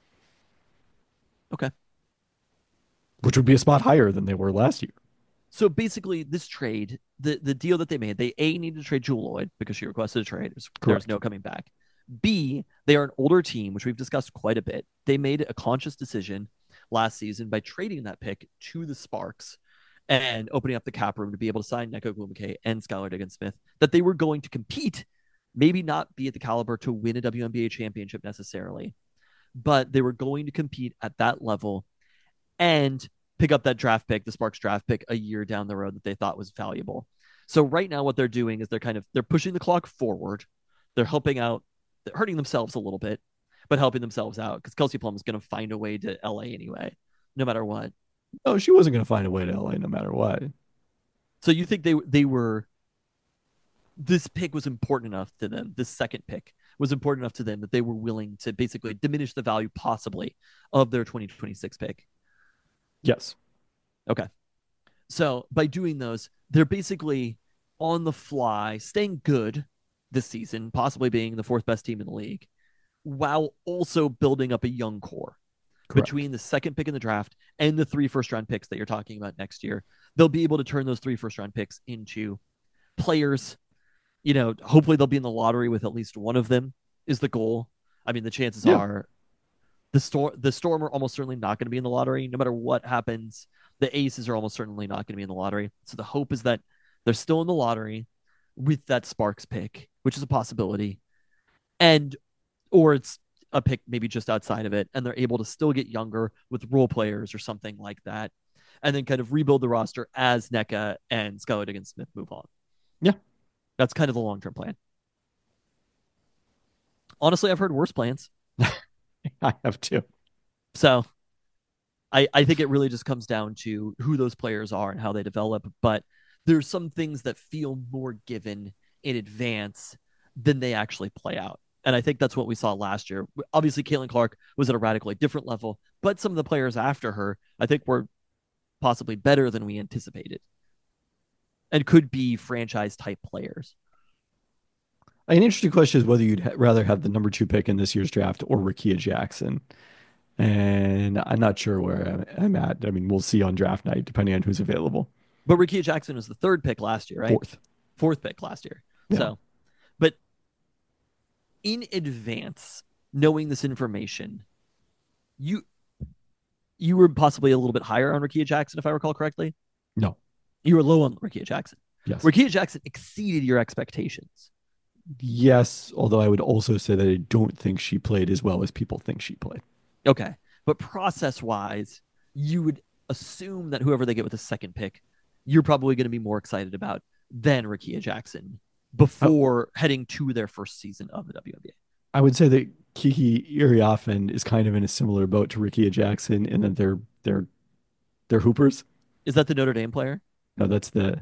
Okay. Which would be a spot higher than they were last year. So basically, this trade, the deal that they made, they A, needed to trade Jewel Lloyd because she requested a trade. There's Correct. no coming back. B, they are an older team, which we've discussed quite a bit. They made a conscious decision last season by trading that pick to the Sparks and opening up the cap room to be able to sign Neko Glumake and Skylar Diggins Smith, that they were going to compete, maybe not be at the caliber to win a WNBA championship necessarily, but they were going to compete at that level and pick up that draft pick, the Sparks draft pick, a year down the road that they thought was valuable. So right now, what they're doing is they're pushing the clock forward. They're helping out, they're hurting themselves a little bit, but helping themselves out because Kelsey Plum is going to find a way to LA anyway, no matter what. No, she wasn't going to find a way to LA no matter what. So you think they were this pick was important enough to them, this second pick was important enough to them that they were willing to basically diminish the value possibly of their 2026 pick. Yes. Okay. So by doing those, they're basically on the fly, staying good this season, possibly being the fourth best team in the league, while also building up a young core. Correct. Between the second pick in the draft and the 3 first-round picks that you're talking about next year. They'll be able to turn those 3 first-round picks into players. Hopefully they'll be in the lottery with at least one of them is the goal. I mean, the chances are the Storm are almost certainly not going to be in the lottery. No matter what happens, the Aces are almost certainly not going to be in the lottery. So the hope is that they're still in the lottery with that Sparks pick, which is a possibility. Or it's a pick maybe just outside of it, and they're able to still get younger with role players or something like that, and then kind of rebuild the roster as NECA and Skylar Diggins Smith move on. Yeah. That's kind of the long-term plan. Honestly, I've heard worse plans. I have too. So I think it really just comes down to who those players are and how they develop. But there's some things that feel more given in advance than they actually play out. And I think that's what we saw last year. Obviously, Caitlin Clark was at a radically different level, but some of the players after her, I think, were possibly better than we anticipated and could be franchise type players. An interesting question is whether you'd rather have the number 2 pick in this year's draft or Rickea Jackson. And I'm not sure where I'm at. I mean, we'll see on draft night, depending on who's available. But Rickea Jackson was the 3rd pick last year, right? Fourth pick last year. Yeah. So, but in advance, knowing this information, you were possibly a little bit higher on Rickea Jackson, if I recall correctly. No. You were low on Rickea Jackson. Yes. Rickea Jackson exceeded your expectations. Yes, although I would also say that I don't think she played as well as people think she played. Okay. But process-wise, you would assume that whoever they get with the second pick, you're probably going to be more excited about than Rickea Jackson before heading to their first season of the WNBA. I would say that Kiki Iriafen is kind of in a similar boat to Rickea Jackson in that they're hoopers. Is that the Notre Dame player? No, that's the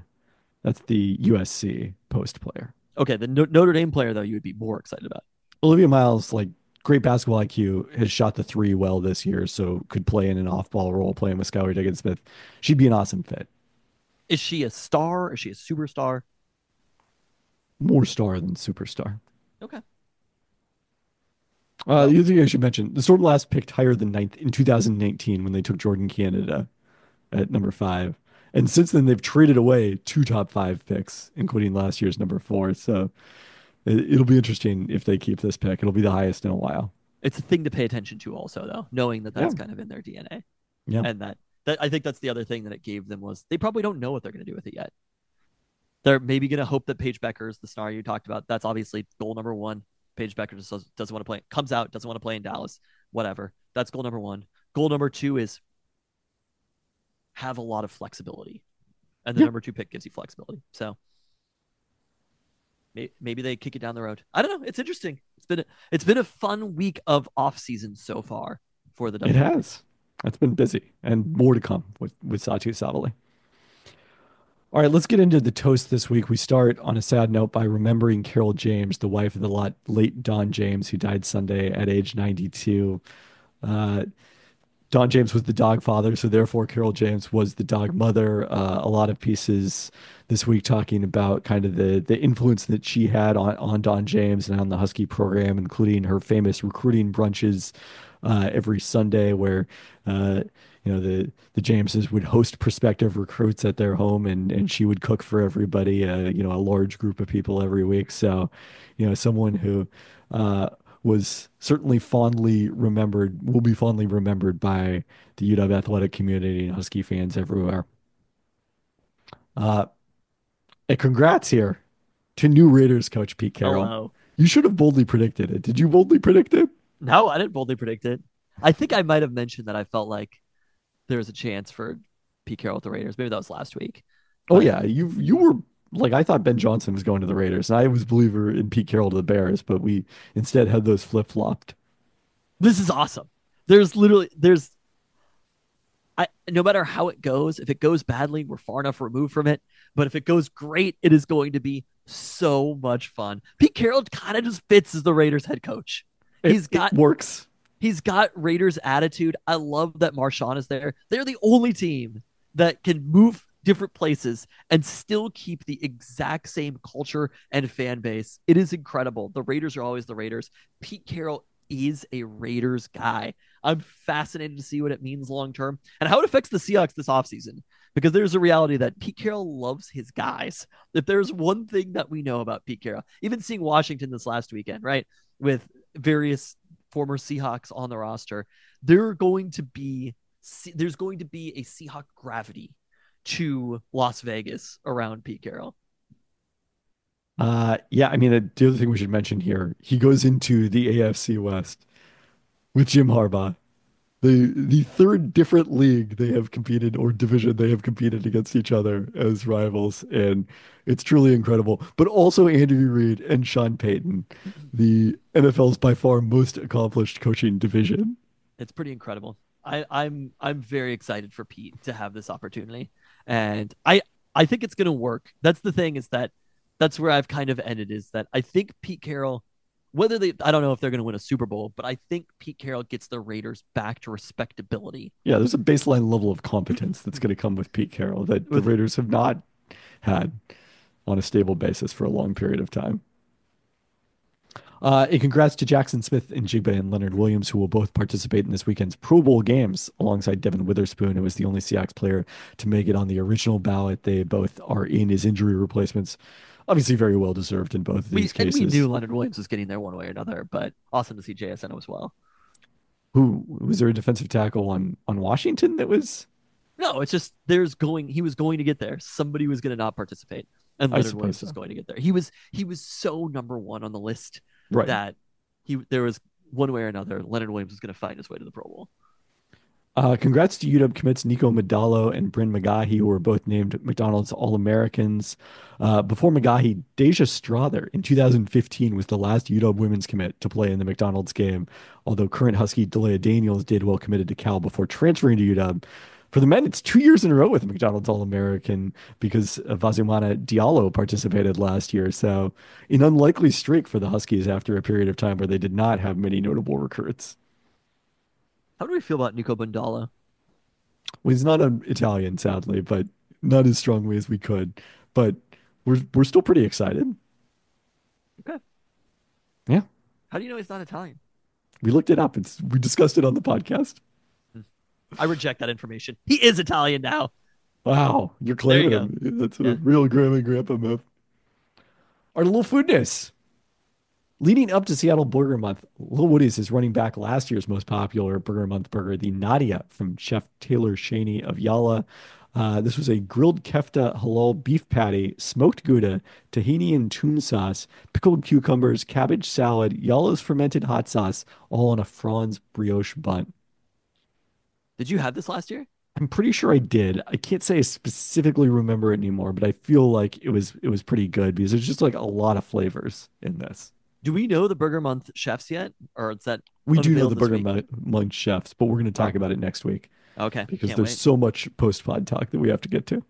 USC post player. Okay, the Notre Dame player, though, you would be more excited about. Olivia Miles, like, great basketball IQ, has shot the 3 well this year, so could play in an off-ball role playing with Skylar Diggins Smith. She'd be an awesome fit. Is she a star? Is she a superstar? More star than superstar. Okay. The other thing I should mention, the Storm last picked higher than 9th in 2019 when they took Jordan Canada at number 5. And since then, they've traded away 2 top 5 picks, including last year's number 4. So it'll be interesting if they keep this pick. It'll be the highest in a while. It's a thing to pay attention to also, though, knowing that that's kind of in their DNA. Yeah. And that I think that's the other thing that it gave them was they probably don't know what they're going to do with it yet. They're maybe going to hope that Paige Beckers, the star you talked about, that's obviously goal number 1. Paige Becker just doesn't want to play. Comes out, doesn't want to play in Dallas. Whatever. That's goal number 1. Goal number 2 is have a lot of flexibility. And the number 2 pick gives you flexibility. So maybe they kick it down the road. I don't know. It's interesting. It's been a fun week of off season so far for the WNBA. It has. It's been busy and more to come with Satou Sabally. All right, let's get into the toast this week. We start on a sad note by remembering Carol James, the wife of the late Don James, who died Sunday at age 92. Don James was the dog father, so therefore Carol James was the dog mother. A lot of pieces this week talking about kind of the influence that she had on Don James and on the Husky program, including her famous recruiting brunches every Sunday where the Jameses would host prospective recruits at their home and she would cook for everybody, a large group of people every week. So, someone who was certainly will be fondly remembered by the UW athletic community and Husky fans everywhere. And congrats here to new Raiders coach Pete Carroll. Hello. You should have boldly predicted it. Did you boldly predict it? No, I didn't boldly predict it. I think I might have mentioned that I felt like there was a chance for Pete Carroll with the Raiders. Maybe that was last week. Oh But yeah, you were like I thought Ben Johnson was going to the Raiders, and I was a believer in Pete Carroll to the Bears, but we instead had those flip-flopped. this is awesome. There's no matter how it goes, if it goes badly, we're far enough removed from it. But if it goes great, it is going to be so much fun. Pete Carroll kind of just fits as the Raiders head coach. It He's it got works. he's got Raiders attitude. I love that Marshawn is there. They're the only team that can move different places and still keep the exact same culture and fan base. It is incredible. The Raiders are always the Raiders. Pete Carroll is a Raiders guy. I'm fascinated to see what it means long term and how it affects the Seahawks this offseason. Because there's a reality that Pete Carroll loves his guys. If there's one thing that we know about Pete Carroll, even seeing Washington this last weekend, right, with various former Seahawks on the roster, there going to be there's going to be a Seahawk gravity to Las Vegas around Pete Carroll. Yeah, I mean the other thing we should mention here, he goes into the AFC West with Jim Harbaugh. The third different league they have competed or division they have competed against each other as rivals, and it's truly incredible. But also Andy Reid and Sean Payton, the NFL's by far most accomplished coaching division. It's pretty incredible. I'm very excited for Pete to have this opportunity, and I think it's going to work. That's the thing is that that's where I've kind of ended is that I think Pete Carroll, whether they I don't know if they're going to win a Super Bowl, but I think Pete Carroll gets the Raiders back to respectability Yeah, there's a baseline level of competence that's going to come with Pete Carroll that the with Raiders have not had on a stable basis for a long period of time. And congrats to Jackson Smith and Jigba and Leonard Williams, who will both participate in this weekend's Pro Bowl games alongside Devin Witherspoon, who was the only Seahawks player to make it on the original ballot. They both are in his injury replacements. Obviously, very well deserved in both of these we cases. knew Leonard Williams was getting there one way or another, but awesome to see JSN as well. Who was there a defensive tackle on Washington that was? No, it's just he was going to get there. Somebody was going to not participate, and I Leonard suppose Williams so. was going to get there. He was so number one on the list Right. that he there was one way or another Leonard Williams was going to find his way to the Pro Bowl. Congrats to UW commits Nico Medallo and Bryn McGahee, who were both named McDonald's All-Americans. Before McGahee, Deja Strother in 2015 was the last UW women's commit to play in the McDonald's game, although current Husky Delia Daniels did well committed to Cal before transferring to UW. For the men, it's 2 years in a row with the McDonald's All-American because Vazumana Diallo participated last year. So an unlikely streak for the Huskies after a period of time where they did not have many notable recruits. How do we feel about Nico Bundala? Well, he's not an Italian, sadly, but not as strongly as we could. But we're still pretty excited. Okay, Yeah, how do you know he's not Italian? we looked it up. We discussed it on the podcast. I reject that information. He is Italian now. Wow, you're There you claiming go. him. That's a Yeah. real grandma and grandpa move. Our little food news. Leading up to Seattle Burger Month, Little Woody's is running back last year's most popular Burger Month burger, the Nadia from Chef Taylor Shaney of Yala. This was a grilled kefta halal beef patty, smoked Gouda, tahini and tune sauce, pickled cucumbers, cabbage salad, Yala's fermented hot sauce, all on a Franz brioche bun. Did you have this last year? I'm pretty sure I did. I can't say I specifically remember it anymore, but I feel like it was pretty good because there's just like a lot of flavors in this. Do we know the Burger Month chefs yet, or is that We do know unveiled the this Burger week? Month chefs, but we're going to Oh, talk about it next week okay, because can't there's wait. so much post-pod talk that we have to get to.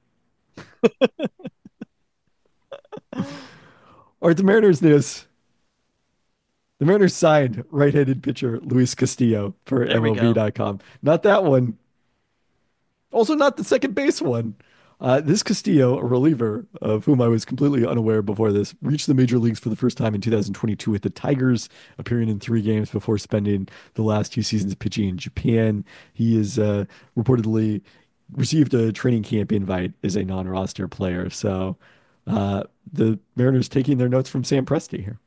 All right, the Mariners news. The Mariners signed right-handed pitcher Luis Castillo for There we go. MLB.com. Not that one. Also, not the second base one. This Castillo, a reliever of whom I was completely unaware before this, reached the major leagues for the first time in 2022 with the Tigers, appearing in 3 games before spending the last 2 seasons pitching in Japan. He is reportedly received a training camp invite as a non-roster player. So the Mariners taking their notes from Sam Presti here.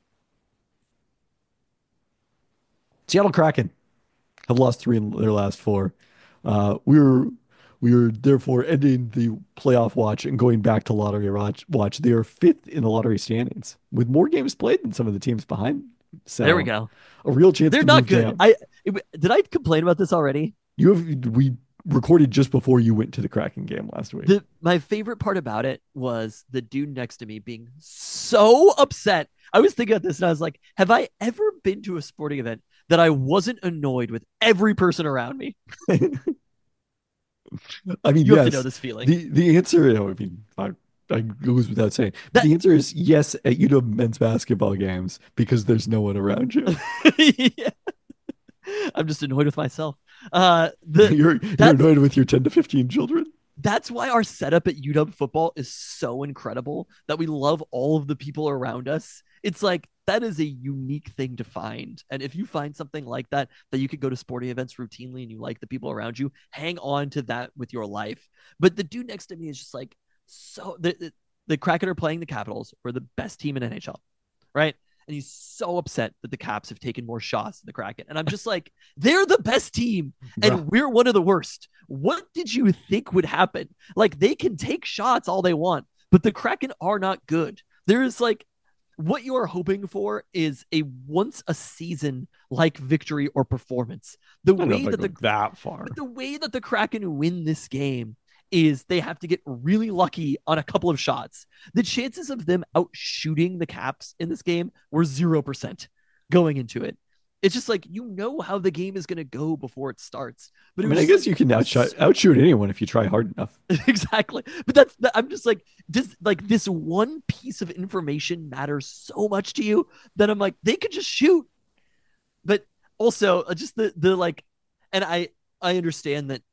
Seattle Kraken have lost 3 in their last 4. Uh, we were we are therefore ending the playoff watch and going back to lottery watch. They are fifth in the lottery standings with more games played than some of the teams behind There we So go. a real chance They're to not move good. down. Did I complain about this already? We recorded just before you went to the Kraken game last week. My favorite part about it was the dude next to me being so upset. I was thinking about this and I was like, have I ever been to a sporting event that I wasn't annoyed with every person around me? I mean, You have to know yes. this feeling. The answer, I mean, I goes without saying. But That the answer is yes at UW men's basketball games because there's no one around you. yeah. I'm just annoyed with myself. The You're that's annoyed with your 10 to 15 children. that's why our setup at UW football is so incredible that we love all of the people around us. It's like that is a unique thing to find. And if you find something like that you could go to sporting events routinely and you like the people around you, hang on to that with your life. But the dude next to me is just like, so the Kraken are playing the Capitals. We're the best team in NHL, right? And he's so upset that the Caps have taken more shots than the Kraken. And I'm just like, they're the best team Bruh. and we're one of the worst. What did you think would happen? Like, they can take shots all they want, but the Kraken are not good. There is like, what you are hoping for is a once a season like victory or performance. The I don't know way if I that go the that far. but the way that the Kraken win this game is they have to get really lucky on a couple of shots. The chances of them out shooting the Caps in this game were 0% going into it. It's just like, you know how the game is going to go before it starts. But I it mean, was I just guess you can outshoot anyone if you try hard enough. exactly. But I'm just like, this one piece of information matters so much to you that I'm like, they could just shoot. But also just the like, and I understand that.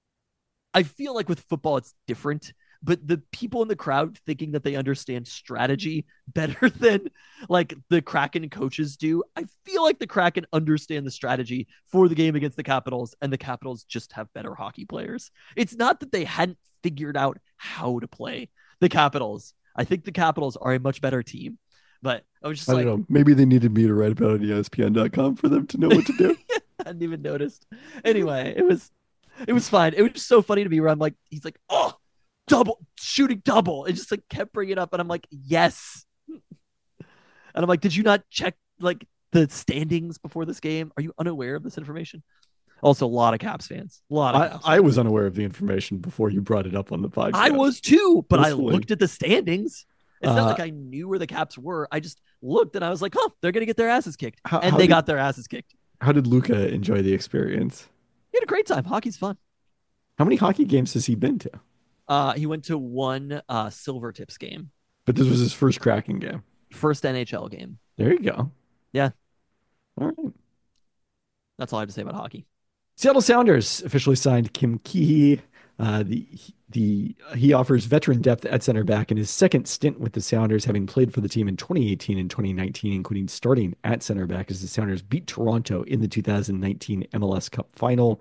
I feel like with football, it's different, but the people in the crowd thinking that they understand strategy better than like the Kraken coaches do. I feel like the Kraken understand the strategy for the game against the Capitals, and the Capitals just have better hockey players. It's not that they hadn't figured out how to play the Capitals. I think the Capitals are a much better team, but I was just I don't like, know. Maybe they needed me to write about it on ESPN.com for them to know what to do. I hadn't even noticed. Anyway, it was fine. It was just so funny to me where I'm like, he's like, oh, double shooting double. It just like kept bringing it up, and I'm like, yes. And I'm like, did you not check like the standings before this game? Are you unaware of this information? Also, a lot of Caps fans. A lot of Caps I fans. was unaware of the information before you brought it up on the podcast. I was too, but I Blissfully. looked at the standings. It's not Uh, like I knew where the Caps were. I just looked and I was like, oh, they're gonna get their asses kicked. How- And how they did- got their asses kicked. How did Luca enjoy the experience? He had a great time. Hockey's fun. How many hockey games has he been to? He went to one Silver Tips game. But this was his first Kraken game. First NHL game. There you go. Yeah. All right. That's all I have to say about hockey. Seattle Sounders officially signed Kim Key. He offers veteran depth at center back in his second stint with the Sounders, having played for the team in 2018 and 2019, including starting at center back as the Sounders beat Toronto in the 2019 MLS Cup final.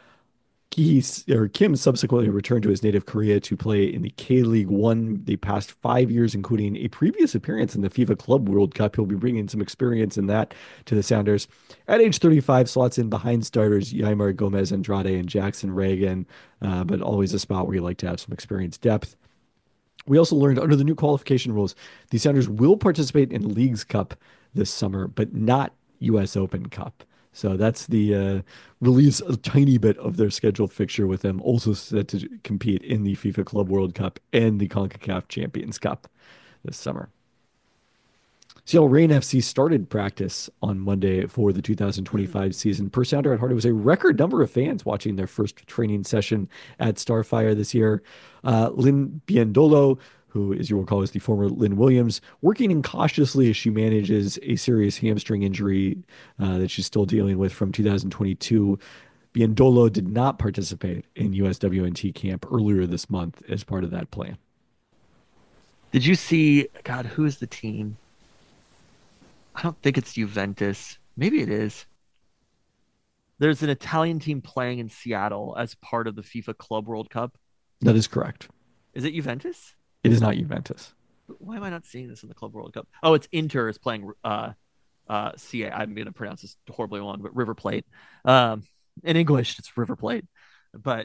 Kim subsequently returned to his native Korea to play in the K-League One the past 5 years, including a previous appearance in the FIFA Club World Cup. He'll be bringing some experience in that to the Sounders. At age 35, slots in behind starters Ymar Gomez Andrade and Jackson Reagan, but always a spot where you like to have some experience depth. We also learned under the new qualification rules, the Sounders will participate in Leagues Cup this summer, but not U.S. Open Cup. So that's the release a tiny bit of their scheduled fixture with them also set to compete in the FIFA Club World Cup and the CONCACAF Champions Cup this summer. Seattle Reign FC started practice on Monday for the 2025 season. Per Sounder at Heart, it was a record number of fans watching their first training session at Starfire this year. Lynn Biendolo, who, as you will recall, is the former Lynn Williams, working incautiously as she manages a serious hamstring injury that she's still dealing with from 2022. Biendolo did not participate in USWNT camp earlier this month as part of that plan. Did you see, God, who is the team? I don't think it's Juventus. Maybe it is. There's an Italian team playing in Seattle as part of the FIFA Club World Cup. That is correct. Is it Juventus? It is not Juventus. Why am I not seeing this in the Club World Cup? Oh, it's Inter is playing CA. I'm going to pronounce this horribly wrong, but River Plate. In English, it's River Plate. But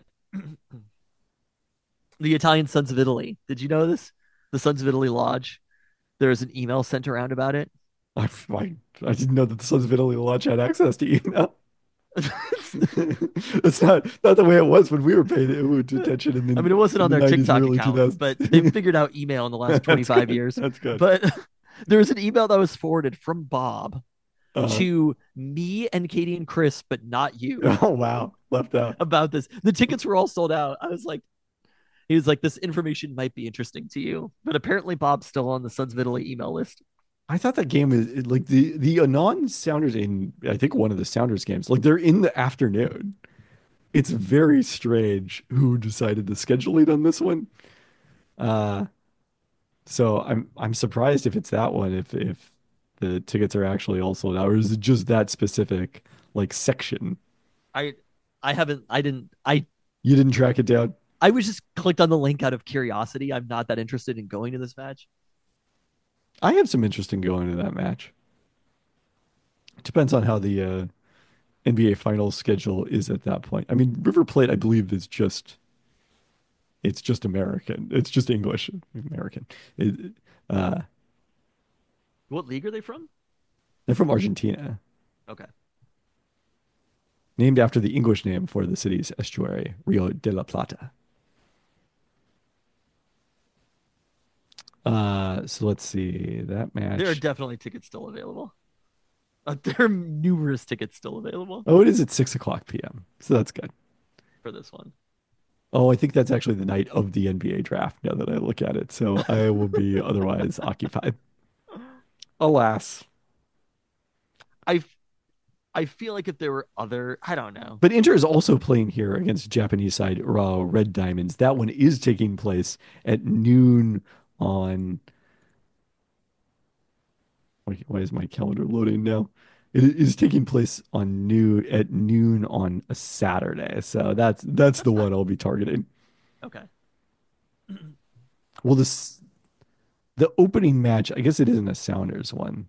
the Italian Sons of Italy. Did you know this? The Sons of Italy Lodge. There's an email sent around about it. I didn't know that the Sons of Italy Launch had access to email. That's not the way it was when we were paying attention I mean, it wasn't in on the their 90s and TikTok early account, 2000s. but they've figured out email in the last That's 25 good. years. That's good. But there was an email that was forwarded from Bob Uh, to me and Katie and Chris, but not you, oh wow, left out. about this. The tickets were all sold out. I was like, he was like, this information might be interesting to you. But apparently, Bob's still on the Sons of Italy email list. I thought that game is like the Anon Sounders in I think one of the Sounders games. Like they're in the afternoon. It's very strange who decided to schedule it on this one. Uh, so I'm surprised if it's that one, if the tickets are actually all sold out, or is it just that specific like section? I I haven't I didn't You didn't track it down? I was just clicked on the link out of curiosity. I'm not that interested in going to this match. I have some interest in going to that match. It depends on how the NBA Finals schedule is at that point. I mean, River Plate, I believe, is just it's just American. It's just English American. It, uh, What league are they from? they're from Argentina, Okay. named after the English name for the city's estuary, Rio de la Plata. So let's see that There are match. definitely tickets still available. There are numerous tickets still available Oh, it is at 6 o'clock p.m. So that's good. for this one. Oh, I think that's actually the night of the NBA draft now that I look at it. So I will be otherwise occupied. Alas. I I feel like if there were other, I don't know. But Inter is also playing here against Japanese side Urawa Red Diamonds. That one is taking place at noon on. Why is my calendar loading now? It is taking place on noon at noon on a Saturday. So that's the That's not one I'll be targeting. okay. Well, this the opening match, I guess it isn't a Sounders one.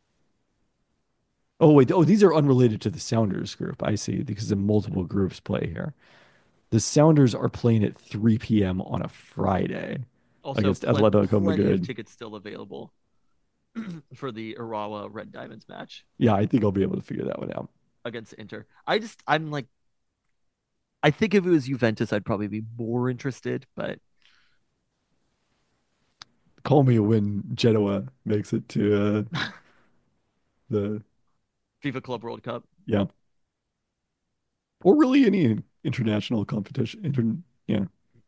Oh wait, oh these are unrelated to the Sounders group. I see because the multiple groups play here. The Sounders are playing at 3 p.m. on a Friday Also, against Atletico plenty of Madrid. tickets still available for the Urawa Red Diamonds match Yeah, I think I'll be able to figure that one out. against Inter. I'm like, I think if it was Juventus, I'd probably be more interested, but Call me when Genoa makes it to the FIFA Club World Cup. yeah, or really any international competition. Yeah,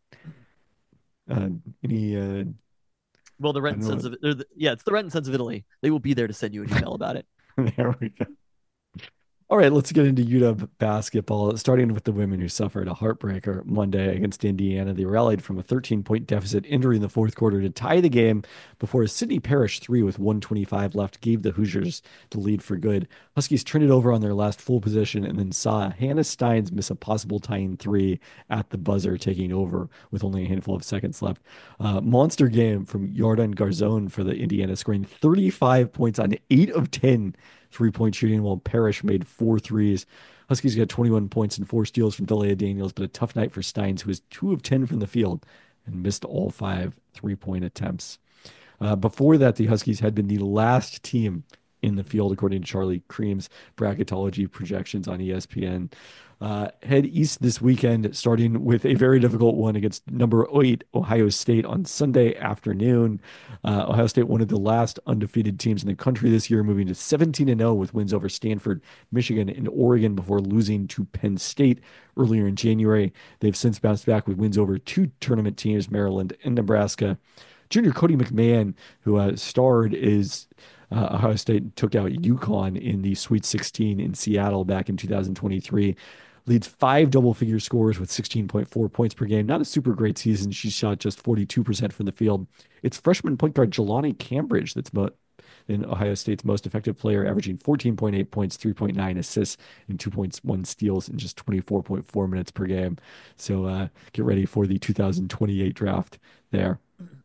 uh, any Well, the I Rent and don't Sons know. of yeah, it's the Rent and Sons of Italy. They will be there to send you an email about it. There we go. All right, let's get into UW basketball, starting with the women who suffered a heartbreaker Monday against Indiana. They rallied from a 13-point deficit entering the fourth quarter to tie the game before a Sydney Parrish three with 125 left gave the Hoosiers the lead for good. Huskies turned it over on their last full possession and then saw Hannah Steins miss a possible tying three at the buzzer, taking over with only a handful of seconds left. Monster game from Yarden Garzon for the Indiana, scoring 35 points on 8 of 10 3-point shooting, while Parrish made four threes. Huskies got 21 points and four steals from Delia Daniels, but a tough night for Steins, who was 2 of 10 from the field and missed all five 3-point attempts. Before that, the Huskies had been the last team in the field, according to Charlie Cream's bracketology projections on ESPN. Head east this weekend, starting with a very difficult one against number 8 Ohio State on Sunday afternoon. Ohio State, one of the last undefeated teams in the country this year, moving to 17-0 with wins over Stanford, Michigan, and Oregon before losing to Penn State earlier in January. They've since bounced back with wins over two tournament teams, Maryland and Nebraska. Junior Cody McMahon, who starred as Ohio State, took out UConn in the Sweet 16 in Seattle back in 2023. Leads five double figure scores with 16.4 points per game. Not a super great season. She shot just 42% from the field. It's freshman point guard Jelani Cambridge that's in Ohio State's most effective player, averaging 14.8 points, 3.9 assists, and 2.1 steals in just 24.4 minutes per game. So get ready for the 2028 draft there.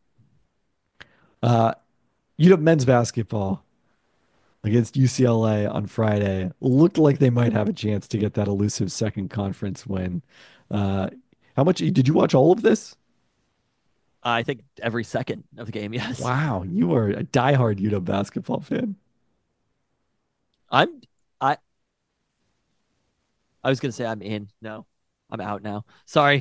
Uh, UW men's basketball against UCLA on Friday looked like they might have a chance to get that elusive second conference win. Uh, how much did you watch all of this? I think every second of the game, yes. Wow, you are a diehard UW basketball fan. I'm I I was gonna say I'm in. No, I'm out now. Sorry.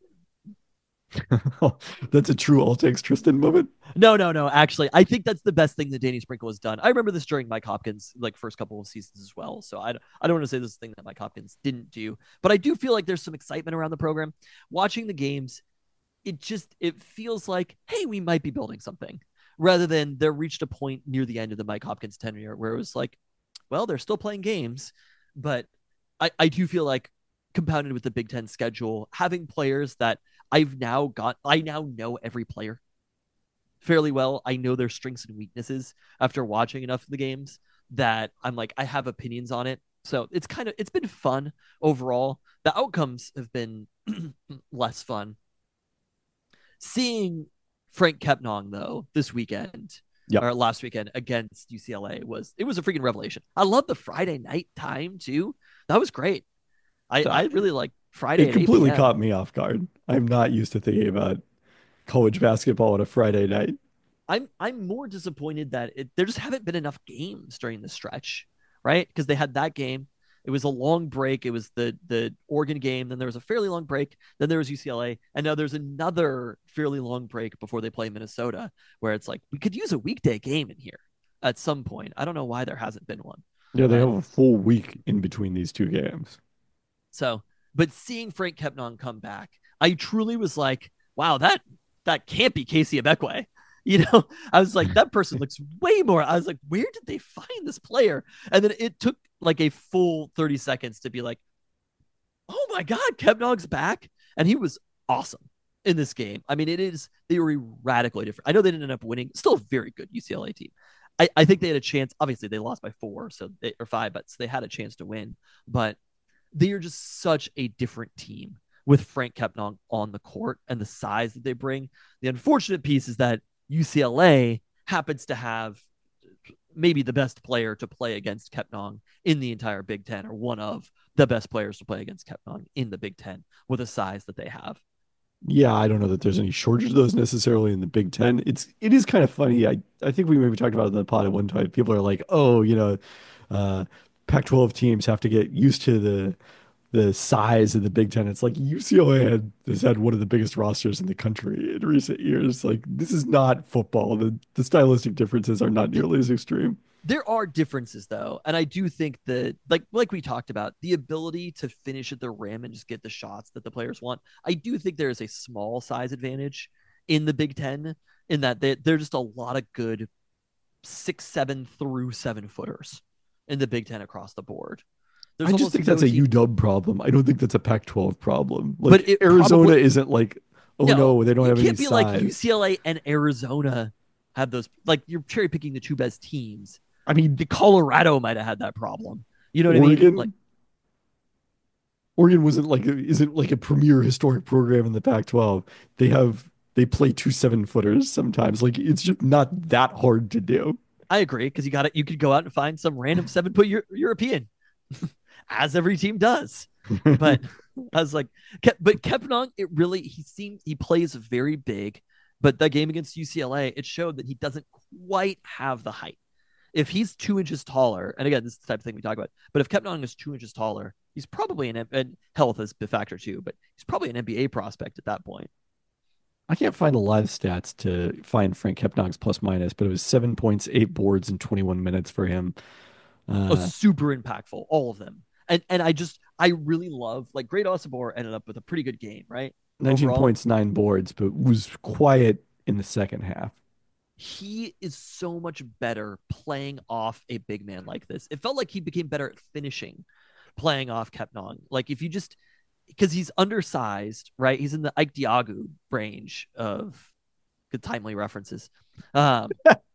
That's a true all takes Tristan moment. No. Actually, I think that's the best thing that Danny Sprinkle has done. I remember this during Mike Hopkins, like first couple of seasons as well. So I don't want to say this is a thing that Mike Hopkins didn't do, but I do feel like there's some excitement around the program. Watching the games, it feels like, hey, we might be building something, rather than there reached a point near the end of the Mike Hopkins tenure where it was like, well, they're still playing games, but I do feel like, compounded with the Big Ten schedule, having players that I now know every player fairly well. I know their strengths and weaknesses after watching enough of the games that I'm like, I have opinions on it. So it's been fun overall. The outcomes have been less fun. Seeing Frank Kepnong though this weekend Yep. or last weekend against UCLA was a freaking revelation. I love the Friday night time too. That was great. I really like Friday It at 8 completely p.m. caught me off guard. I'm not used to thinking about college basketball on a Friday night. I'm more disappointed that there just haven't been enough games during the stretch, right? Because they had that game. It was a long break. It was the Oregon game. Then there was a fairly long break. Then there was UCLA, and now there's another fairly long break before they play Minnesota, where it's like we could use a weekday game in here at some point. I don't know why there hasn't been one. Yeah, they But have a full week in between these two games. so, but seeing Frank Kepnon come back, I truly was like, wow, that can't be Casey Abekwe. You know, I was like, that person looks way more. I was like, where did they find this player? And then it took like a full 30 seconds to be like, oh my God, Kepnog's back. And he was awesome in this game. I mean, they were radically different. I know they didn't end up winning, still a very good UCLA team. I think they had a chance. Obviously, they lost by 4, or 5, but so they had a chance to win. But they are just such a different team with Frank Kepnong on the court and the size that they bring. The unfortunate piece is that UCLA happens to have maybe the best player to play against Kepnong in the entire Big Ten, or one of the best players to play against Kepnong in the Big Ten with the size that they have. Yeah, I don't know that there's any shortage of those necessarily in the Big Ten. It is kind of funny. I think we maybe talked about it in the pod at one time. People are like, oh, uh, Pac-12 teams have to get used to the size of the Big Ten. It's like has had one of the biggest rosters in the country in recent years. Like this is not football. The stylistic differences are not nearly as extreme. There are differences though, and I do think that like we talked about, the ability to finish at the rim and just get the shots that the players want. I do think there is a small size advantage in the Big Ten, in that they're just a lot of good 6'7" through 7-footers in the Big Ten across the board. There's I just almost think no that's a team, UW problem. I don't think that's a Pac-12 problem. but Like it Arizona probably isn't like, oh no. no, they don't It have any can't be like size. UCLA and Arizona have those. Like you're cherry picking the two best teams. I mean, The Colorado might have had that problem. You know what I mean? Like Oregon Oregon isn't like a premier historic program in the Pac-12. They play two 7-footers sometimes. Like it's just not that hard to do. I agree, because you could go out and find some random 7 foot European, as every team does. But I was like, but Kepnong, he plays very big. But that game against UCLA, it showed that he doesn't quite have the height. If he's 2 inches taller, and again, this is the type of thing we talk about, but if Kepnong is 2 inches taller, he's probably and health is a factor too, but he's probably an NBA prospect at that point. I can't find a live stats to find Frank Kepnog's plus minus, but it was 7 points, 8 boards in 21 minutes for him. Oh, Uh, super impactful, all of them. And I really love, like, Great Osibor ended up with a pretty good game, right? 19 Overall, points, 9 boards, but was quiet in the second half. he is so much better playing off a big man like this. It felt like he became better at finishing, playing off Kepnong. Like if you just, because he's undersized, right? He's in the Ike Diagu range of good timely references. Um,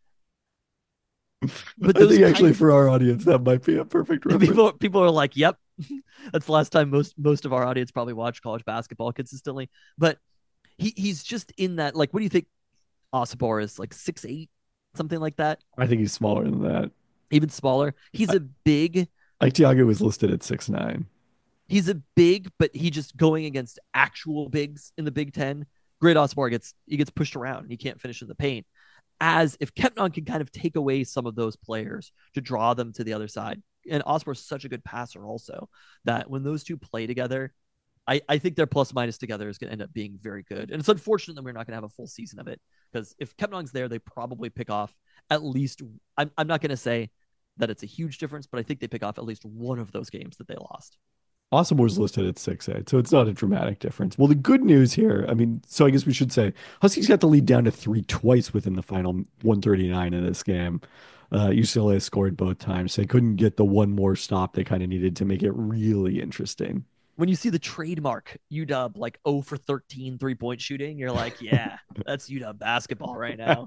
but I those think kind actually for our audience, that might be a perfect reference. people are like, "Yep, that's the last time most of our audience probably watched college basketball consistently." But he's just in that. Like, what do you think? Osibor is like 6'8", something like that. I think he's smaller than that. Even smaller. He's I- a big. Ike Tiago was listed at 6'9". He's a big, but he just going against actual bigs in the Big Ten. Great Osibor gets pushed around. He can't finish in the paint. As if Kepnon can kind of take away some of those players to draw them to the other side, and Osborne's such a good passer also that when those two play together, I think their plus minus together is going to end up being very good. And it's unfortunate that we're not going to have a full season of it because if Kepnong's there, they probably pick off at least. I'm not going to say that it's a huge difference, but I think they pick off at least one of those games that they lost. Osmore's listed at 6-8, so it's not a dramatic difference. Well, the good news here, I mean, so I guess we should say Huskies got the lead down to 3 twice within the final 139 of this game. UCLA scored both times. So they couldn't get the one more stop they kind of needed to make it really interesting. When you see the trademark UW like 0 for 13 3-point shooting, you're like, yeah, that's UW basketball right now.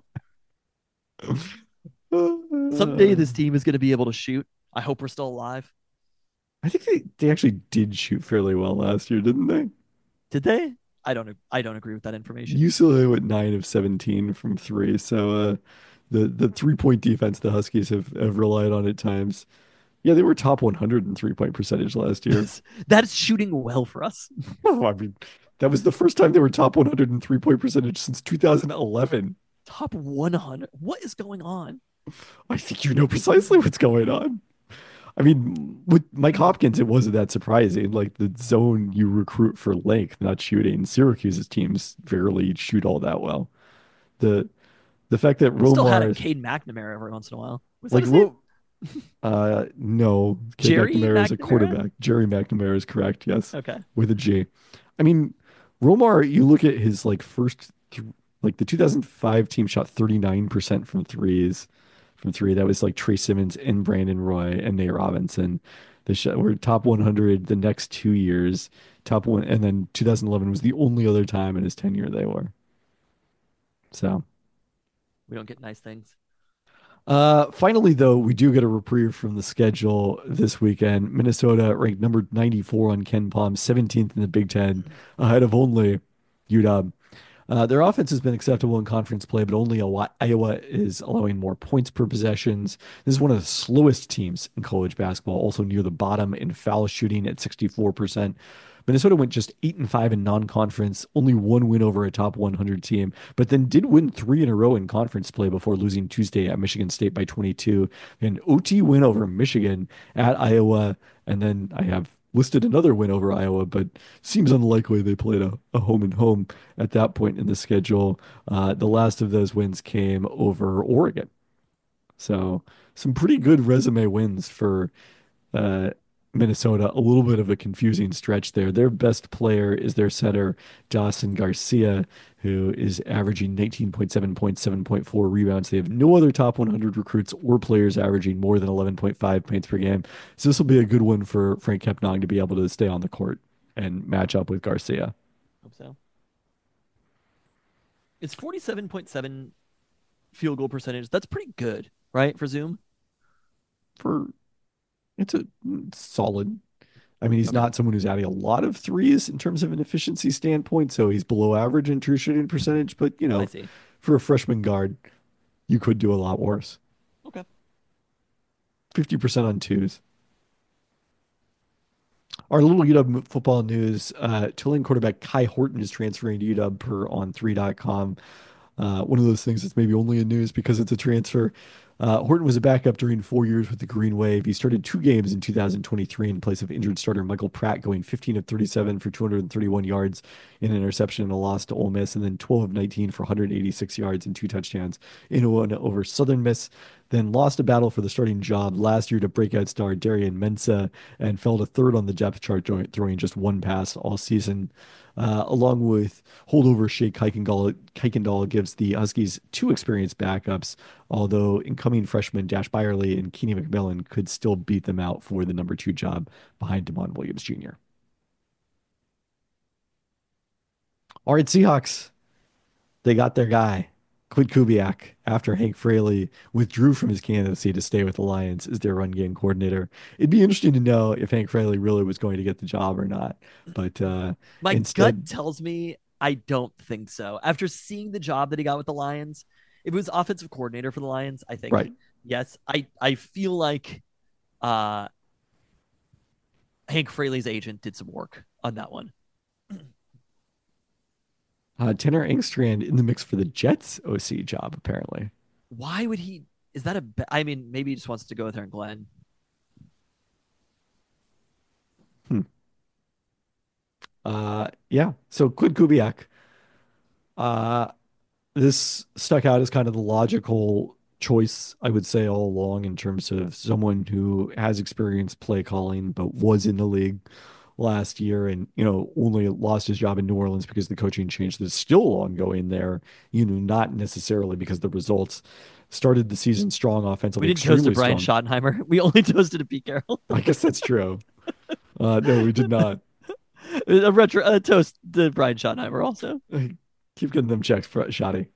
Someday this team is going to be able to shoot. I hope we're still alive. I think they actually did shoot fairly well last year, didn't they? Did they? I don't agree with that information. UCLA went 9 of 17 from 3. So the 3-point defense the Huskies have relied on at times. Yeah, they were top 100 in 3-point percentage last year. That's shooting well for us. Oh, I mean, that was the first time they were top 100 in 3-point percentage since 2011. Top 100. What is going on? I think you know precisely what's going on. I mean, with Mike Hopkins, it wasn't that surprising. Like the zone you recruit for length, not shooting. Syracuse's teams rarely shoot all that well. The the fact that Still had a Romar Cade McNamara every once in a while. Was that like his name? no, Cade Jerry McNamara is a McNamara? quarterback. Jerry McNamara is correct. Yes, Okay. with a G. I mean, Romar, you look at his like like the 2005 team shot 39% from threes from three. That was like Trey Simmons and Brandon Roy and Nate Robinson. They were top 100 the next 2 years, top one, and then 2011 was the only other time in his tenure they were. So, We don't get nice things. finally, though, we do get a reprieve from the schedule this weekend. Minnesota ranked number 94 on Ken Palm, 17th in the Big Ten, ahead of only UW. Their offense has been acceptable in conference play, but only Iowa is allowing more points per possessions. This is one of the slowest teams in college basketball, also near the bottom in foul shooting at 64%. Minnesota went just 8-5 in non-conference, only one win over a top 100 team, but then did win 3 in a row in conference play before losing Tuesday at Michigan State by 22. An OT win over Michigan at Iowa, and then I have listed another win over Iowa, but seems unlikely they played a home and home at that point in the schedule. The last of those wins came over Oregon. So some pretty good resume wins for uh, Minnesota. A little bit of a confusing stretch there. Their best player is their center, Dawson Garcia, who is averaging 19.7 points, 7.4 rebounds. They have no other top 100 recruits or players averaging more than 11.5 points per game. So this will be a good one for Frank Kepnong to be able to stay on the court and match up with Garcia. Hope so. It's 47.7 field goal percentage. That's pretty good, right, for Zoom? For it's a solid. I mean, he's Okay. not someone who's adding a lot of threes in terms of an efficiency standpoint, so he's below average in true shooting percentage. But you I know, see. for a freshman guard, you could do a lot worse. Okay. 50% on twos. Our little UW football news, Tulane quarterback Kai Horton is transferring to UW per on 3.com. One of those things that's maybe only in news because it's a transfer. Horton was a backup during 4 years with the Green Wave. He started 2 games in 2023 in place of injured starter Michael Pratt, going 15 of 37 for 231 yards, in an interception and a loss to Ole Miss, and then 12 of 19 for 186 yards and 2 touchdowns in a win over Southern Miss. Then lost a battle for the starting job last year to breakout star Darian Mensah and fell to third on the depth chart, throwing just one pass all season. Along with holdover Shea Kuykendall gives the Huskies 2 experienced backups, although incoming freshmen Dash Byerly and Keeney McMillan could still beat them out for the number 2 job behind Demond Williams Jr. All right, Seahawks, they got their guy, Quint Kubiak, after Hank Fraley withdrew from his candidacy to stay with the Lions as their run game coordinator. It'd be interesting to know if Hank Fraley really was going to get the job or not. But My instead, gut tells me I don't think so. After seeing the job that he got with the Lions, if it was offensive coordinator for the Lions, I think right. yes. I feel like uh Hank Fraley's agent did some work on that one. Tanner Engstrand in the mix for the Jets OC job, apparently. Why would he? Is that a? I mean, maybe he just wants to go with Aaron Glenn. Yeah. So Clint Kubiak. Uh, this stuck out as kind of the logical choice, I would say, all along in terms of someone who has experience play calling, but was in the league last year and, only lost his job in New Orleans because the coaching change that's still ongoing there, not necessarily because the results started the season strong We offensively, didn't toast to extremely Brian strong. Schottenheimer. We only toasted to Pete Carroll. I guess that's true. No, we did not. A toast to Brian Schottenheimer also. Keep getting them checked, Shoddy.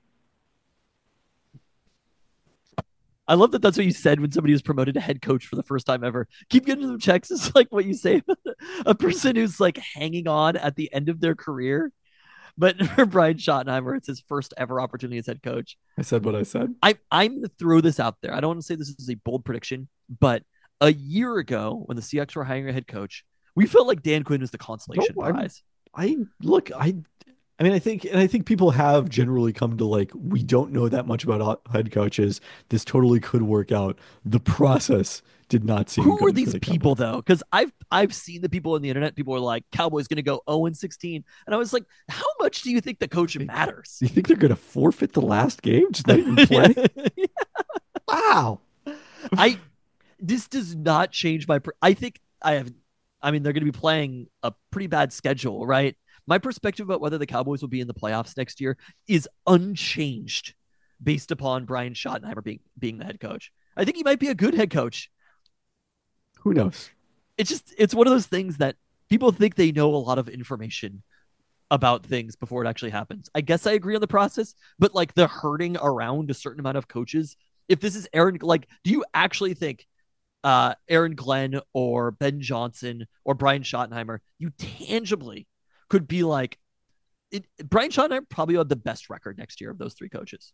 I love that that's what you said when somebody was promoted to head coach for the first time ever. Keep getting them checks is like what you say a person who's like hanging on at the end of their career. But for Brian Schottenheimer, it's his first ever opportunity as head coach. I said what I said. I'm going to throw this out there. I don't want to say this is a bold prediction, but a year ago when the Seahawks were hiring a head coach, we felt like Dan Quinn was the consolation prize. I look, I mean, I think people have generally come to like, we don't know that much about head coaches. This totally could work out. The process did not seem Who good are these for the people Cowboys. though? Because I've seen the people on the internet. People are like, Cowboys going to go 0-16, and I was like, how much do you think the coach matters? Do you think they're going to forfeit the last game? Just not even play? Wow. I this does not change my. I think I have. I mean, they're going to be playing a pretty bad schedule, right? My perspective about whether the Cowboys will be in the playoffs next year is unchanged based upon Brian Schottenheimer being the head coach. I think he might be a good head coach. Who knows? It's one of those things that people think they know a lot of information about things before it actually happens. I guess I agree on the process, but like the herding around a certain amount of coaches, if this is Aaron, like, do you actually think Aaron Glenn or Ben Johnson or Brian Schottenheimer, you tangibly could be like, Brian Schottenheimer probably had the best record next year of those three coaches.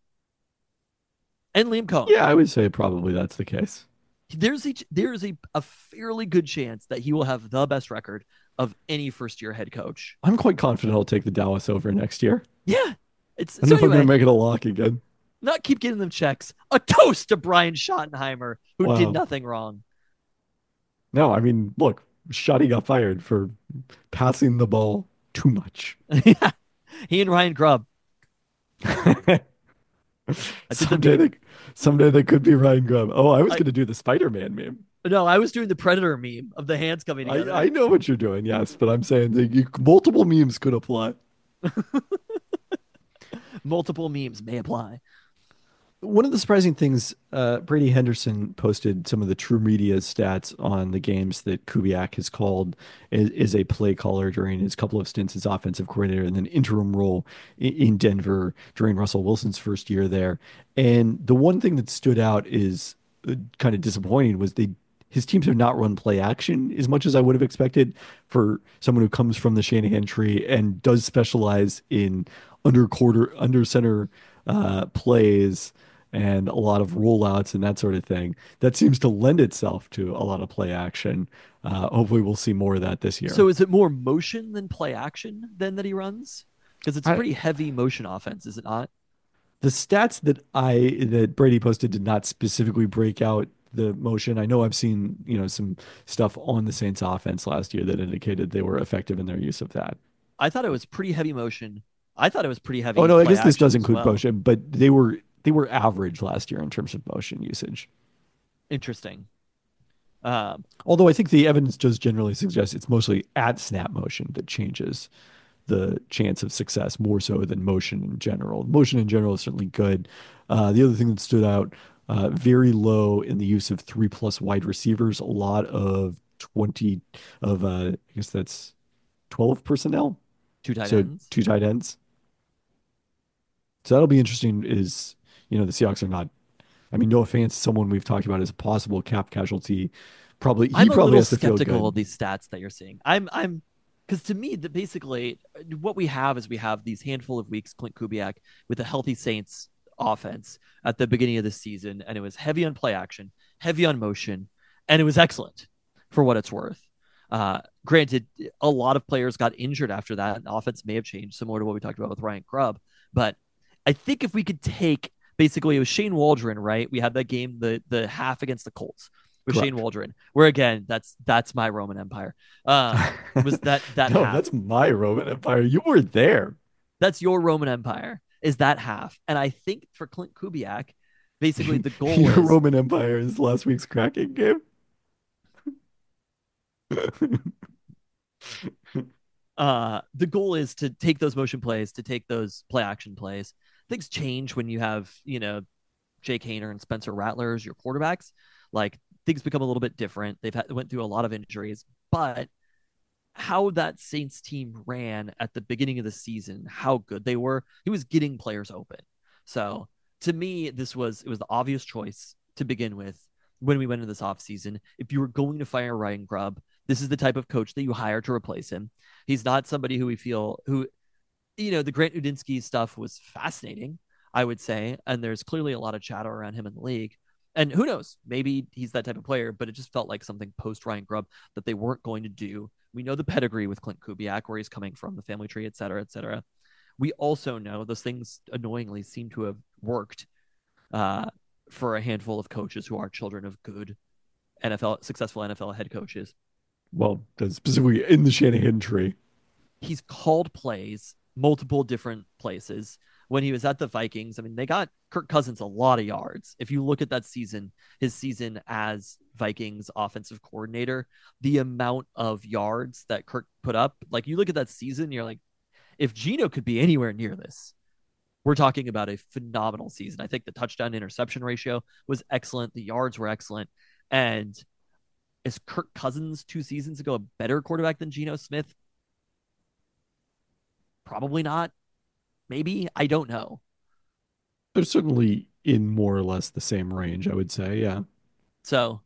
And Liam Cohen. Yeah, I would say probably that's the case. There's a fairly good chance that he will have the best record of any first year head coach. I'm quite confident I'll take the Dallas over next year. Yeah. I don't know if I'm going to make it a lock again. Not keep getting them checks. A toast to Brian Schottenheimer, who did nothing wrong. No, I mean, look, Shoddy got fired for passing the ball too much. Yeah. He and Ryan Grubb. Someday they could be Ryan Grubb. Oh, I was going to do the Spider-Man meme. No, I was doing the Predator meme of the hands coming together. I know what you're doing, yes, but I'm saying that multiple memes could apply. Multiple memes may apply. One of the surprising things, Brady Henderson posted some of the True Media stats on the games that Kubiak has called is a play caller during his couple of stints as offensive coordinator and then interim role in Denver during Russell Wilson's first year there. And the one thing that stood out is kind of disappointing was his teams have not run play action as much as I would have expected for someone who comes from the Shanahan tree and does specialize in under center plays and a lot of rollouts and that sort of thing. That seems to lend itself to a lot of play action. Hopefully we'll see more of that this year. So is it more motion than play action then that he runs? Because it's a pretty heavy motion offense, is it not? The stats that Brady posted did not specifically break out the motion. I know I've seen, some stuff on the Saints offense last year that indicated they were effective in their use of that. I thought it was pretty heavy motion. I thought it was pretty heavy. Oh no, I guess this does include motion, but they were average last year in terms of motion usage. Interesting. Although I think the evidence does generally suggest it's mostly at snap motion that changes the chance of success more so than motion in general. Motion in general is certainly good. The other thing that stood out, very low in the use of 3+ wide receivers. A lot of 20 of I guess that's 12 personnel. Two tight ends. Two tight ends. So that'll be interesting. The Seahawks are not. I mean, no offense, someone we've talked about as a possible cap casualty. Probably I'm probably has to skeptical feel good. of these stats that you're seeing. I'm because to me, basically what we have is we have these handful of weeks, Clint Kubiak with a healthy Saints offense at the beginning of the season, and it was heavy on play action, heavy on motion, and it was excellent for what it's worth. Granted, a lot of players got injured after that, and the offense may have changed, similar to what we talked about with Ryan Grubb. But I think if we could take basically it was Shane Waldron, right? We had that game, the half against the Colts. with Shane Correct. Waldron. Where again, that's my Roman Empire. Was that No, half? that's my Roman Empire. You were there. That's your Roman Empire. Is that half? And I think for Clint Kubiak, basically the goal Your is Roman Empire is last week's Kraken game. the goal is to take those motion plays, to take those play action plays. Things change when you have, Jake Haener and Spencer Rattler as your quarterbacks. Like things become a little bit different. Went through a lot of injuries, but how that Saints team ran at the beginning of the season, how good they were, he was getting players open. So to me, it was the obvious choice to begin with when we went into this offseason. If you were going to fire Ryan Grubb, this is the type of coach that you hire to replace him. He's not somebody who we feel who, the Grant Udinski stuff was fascinating, I would say. And there's clearly a lot of chatter around him in the league. And who knows, maybe he's that type of player, but it just felt like something post Ryan Grubb that they weren't going to do. We know the pedigree with Clint Kubiak, where he's coming from, the family tree, et cetera, et cetera. We also know those things annoyingly seem to have worked uh, for a handful of coaches who are children of good successful NFL head coaches. Well, that's specifically in the Shanahan tree. He's called plays multiple different places. When he was at the Vikings, I mean, they got Kirk Cousins a lot of yards. If you look at that season, his season as Vikings offensive coordinator, the amount of yards that Kirk put up, like you look at that season, you're like, if Geno could be anywhere near this, we're talking about a phenomenal season. I think the touchdown interception ratio was excellent. The yards were excellent. And is Kirk Cousins 2 seasons ago a better quarterback than Geno Smith? Probably not. Maybe. I don't know. They're certainly in more or less the same range, I would say. Yeah. So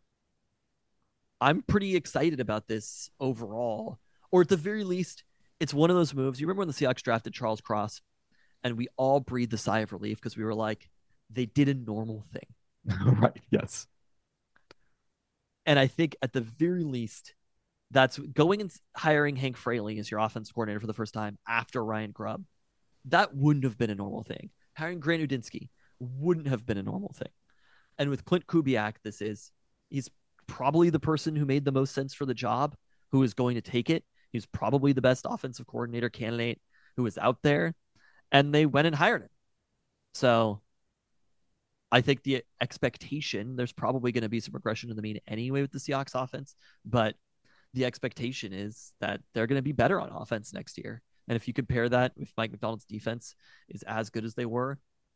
I'm pretty excited about this overall. Or at the very least, it's one of those moves. You remember when the Seahawks drafted Charles Cross and we all breathed a sigh of relief because we were like, they did a normal thing. Right. Yes. And I think at the very least, that's going and hiring Hank Fraley as your offense coordinator for the first time after Ryan Grubb. That wouldn't have been a normal thing. Hiring Grant Udinski wouldn't have been a normal thing. And with Clint Kubiak, he's probably the person who made the most sense for the job, who is going to take it. He's probably the best offensive coordinator candidate who is out there. And they went and hired him. So I think the expectation, there's probably going to be some regression to the mean anyway with the Seahawks offense, but the expectation is that they're going to be better on offense next year. And if you compare that with Mike Macdonald's defense is as good as they were,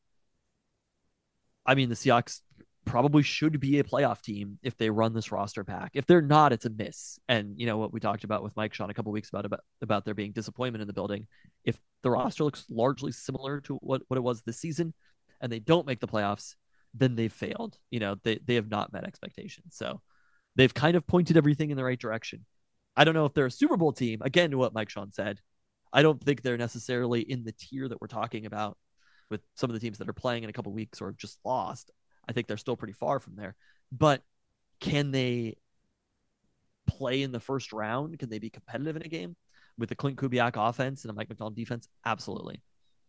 I mean, the Seahawks probably should be a playoff team if they run this roster back. If they're not, it's a miss. And what we talked about with Mike Sean a couple of weeks about there being disappointment in the building. If the roster looks largely similar to what it was this season and they don't make the playoffs, then they've failed. They have not met expectations. So they've kind of pointed everything in the right direction. I don't know if they're a Super Bowl team. Again, to what Mike Sean said, I don't think they're necessarily in the tier that we're talking about with some of the teams that are playing in a couple of weeks or just lost. I think they're still pretty far from there. But can they play in the first round? Can they be competitive in a game with the Clint Kubiak offense and a Mike Macdonald defense? Absolutely.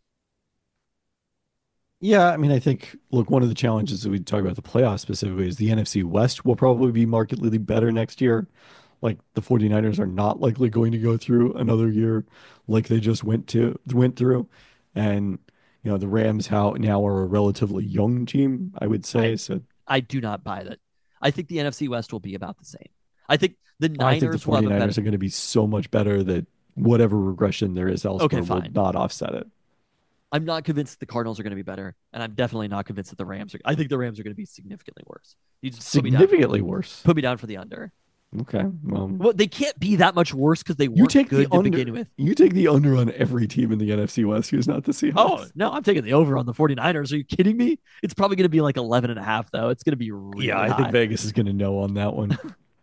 Yeah, I mean, I think, look, one of the challenges that we talk about the playoffs specifically is the NFC West will probably be markedly better next year. Like the 49ers are not likely going to go through another year like they just went through. And, the Rams how now are a relatively young team, I would say. So I do not buy that. I think the NFC West will be about the same. I think the I think the Niners will have a 49ers better. are going to be so much better that whatever regression there is Okay, elsewhere will fine. not offset it. I'm not convinced the Cardinals are going to be better, and I'm definitely not convinced that the Rams are. I think the Rams are going to be significantly worse. You just Significantly worse. put me down for the under. Okay. Well, they can't be that much worse because they you weren't take the good to under. begin with. You take the under on every team in the NFC West who's not the Seahawks. Oh, no, I'm taking the over on the 49ers. Are you kidding me? It's probably going to be like 11 and a half, though. It's going to be really Yeah, I high. think Vegas is going to know on that one.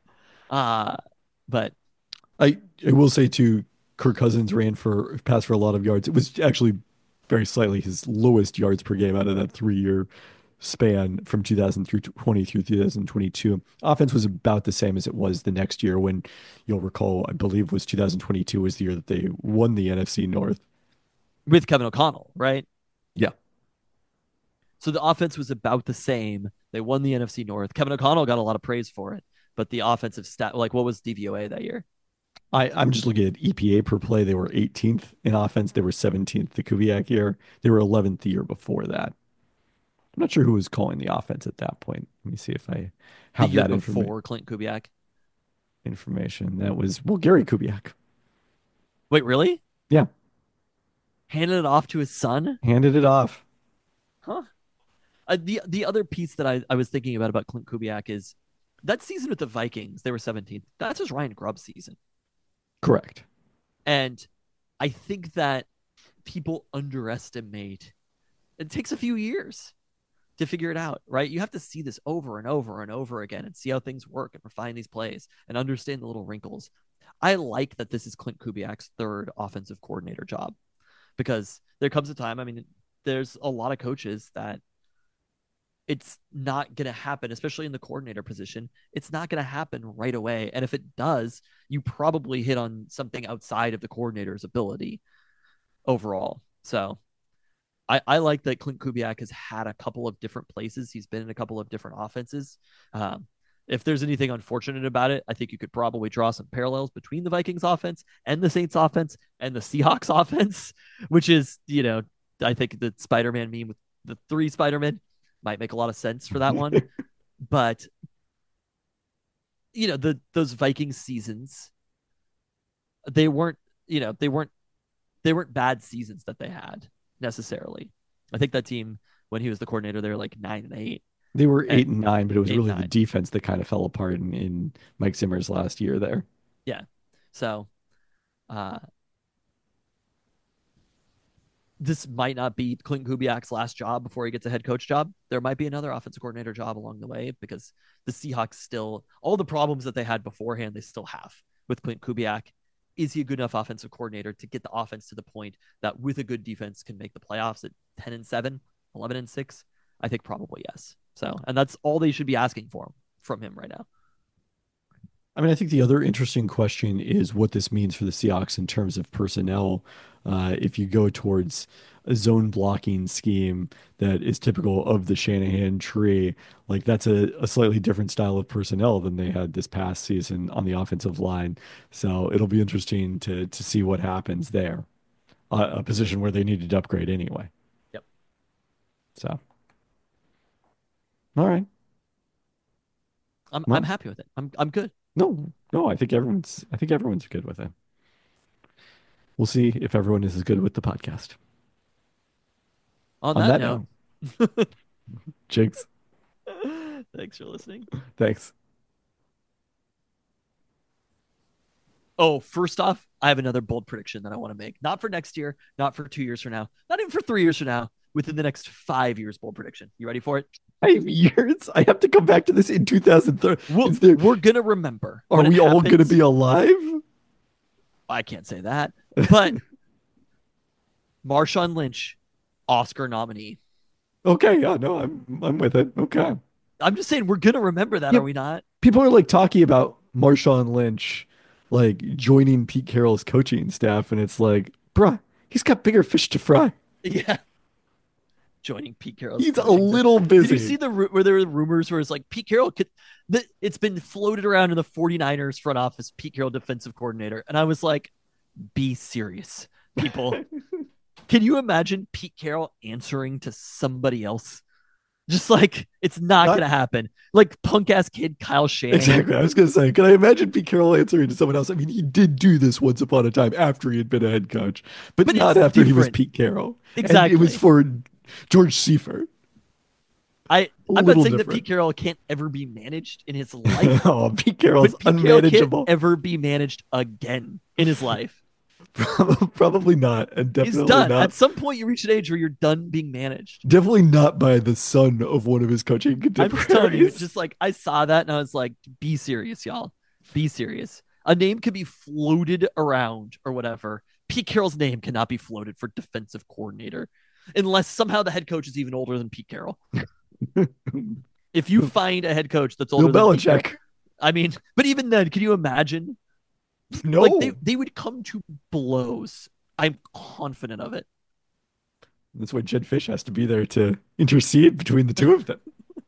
But I will say too, Kirk Cousins passed for a lot of yards. It was actually very slightly his lowest yards per game out of that 3 year span from 2020 through 2022. Offense was about the same as it was the next year when you'll recall, I believe was 2022 was the year that they won the NFC North. with Kevin O'Connell, right? Yeah. So the offense was about the same. They won the NFC North. Kevin O'Connell got a lot of praise for it, but the offensive stat, like what was DVOA that year? I'm just looking at EPA per play. They were 18th in offense. They were 17th the Kubiak year. They were 11th the year before that. I'm not sure who was calling the offense at that point. Let me see if I The have year that before Clint Kubiak. information. That was, well, Gary Kubiak. Wait, really? Yeah, Handed it off to his son? handed it off. Huh? The other piece that I was thinking about Clint Kubiak is that season with the Vikings, they were 17th. That's just Ryan Grubb's season. Correct. And I think that people underestimate it takes a few years to figure it out, right? You have to see this over and over and over again and see how things work and refine these plays and understand the little wrinkles. I like that this is Clint Kubiak's third offensive coordinator job because there comes a time, I mean, there's a lot of coaches that it's not going to happen, especially in the coordinator position. It's not going to happen right away. And if it does, you probably hit on something outside of the coordinator's ability overall. So I like that Clint Kubiak has had a couple of different places. He's been in a couple of different offenses. If there's anything unfortunate about it, I think you could probably draw some parallels between the Vikings offense and the Saints offense and the Seahawks offense, which is, I think the Spider-Man meme with the 3 Spider-Men might make a lot of sense for that one. But, those Vikings seasons, they weren't bad seasons that they had necessarily. I think that team, when he was the coordinator, they were like 9-8. They were 8-9, but it was really 8-9. the defense that kind of fell apart in Mike Zimmer's last year there. Yeah. So this might not be Clint Kubiak's last job before he gets a head coach job. There might be another offensive coordinator job along the way because the Seahawks still, all the problems that they had beforehand, they still have with Clint Kubiak. Is he a good enough offensive coordinator to get the offense to the point that with a good defense can make the playoffs at 10-7, 11-6? I think probably yes. So, and that's all they should be asking from him right now. I mean, I think the other interesting question is what this means for the Seahawks in terms of personnel. If you go towards a zone blocking scheme that is typical of the Shanahan tree, like that's a slightly different style of personnel than they had this past season on the offensive line. So it'll be interesting to see what happens there, a position where they needed to upgrade anyway. Yep. So, all right. I'm happy with it. I'm good. No, I think everyone's good with it. We'll see if everyone is as good with the podcast. On that note, Jinx. Thanks for listening. Thanks. Oh, first off, I have another bold prediction that I want to make. Not for next year, not for 2 years from now, not even for 3 years from now, within the next 5 years, bold prediction. You ready for it? 5 years? I have to come back to this in 2030. We're going to remember. Are we all going to be alive? I can't say that. But Marshawn Lynch, Oscar nominee. Okay, yeah, no, I'm with it. Okay. I'm just saying we're going to remember that, Yeah, are we not? People are like talking about Marshawn Lynch like joining Pete Carroll's coaching staff, and it's like, bruh, he's got bigger fish to fry. Yeah. Joining Pete Carroll. He's a little busy. Did you see where there were rumors where it's like Pete Carroll it's been floated around in the 49ers front office, Pete Carroll defensive coordinator. And I was like, be serious, people. Can you imagine Pete Carroll answering to somebody else? Just like, it's not going to happen. Like punk ass kid Kyle Shanahan. Exactly. I was going to say, can I imagine Pete Carroll answering to someone else? I mean, he did do this once upon a time after he had been a head coach, but not after different. He was Pete Carroll. Exactly. And it was for George Seifert. I'm not saying that Pete Carroll can't ever be managed in his life. Oh, Pete Carroll's but Pete unmanageable. Carroll can't ever be managed again in his life. Probably not, and definitely He's done. not. At some point, you reach an age where you're done being managed. Definitely not by the son of one of his coaching contemporaries. I'm just telling you, just like I saw that and I was like, be serious, y'all. Be serious. A name could be floated around or whatever. Pete Carroll's name cannot be floated for defensive coordinator unless somehow the head coach is even older than Pete Carroll. If you find a head coach that's older Bill than Belichick. Pete Carroll, I mean, but even then, can you imagine? No. Like they would come to blows. I'm confident of it. That's why Jed Fish has to be there to intercede between the two of them.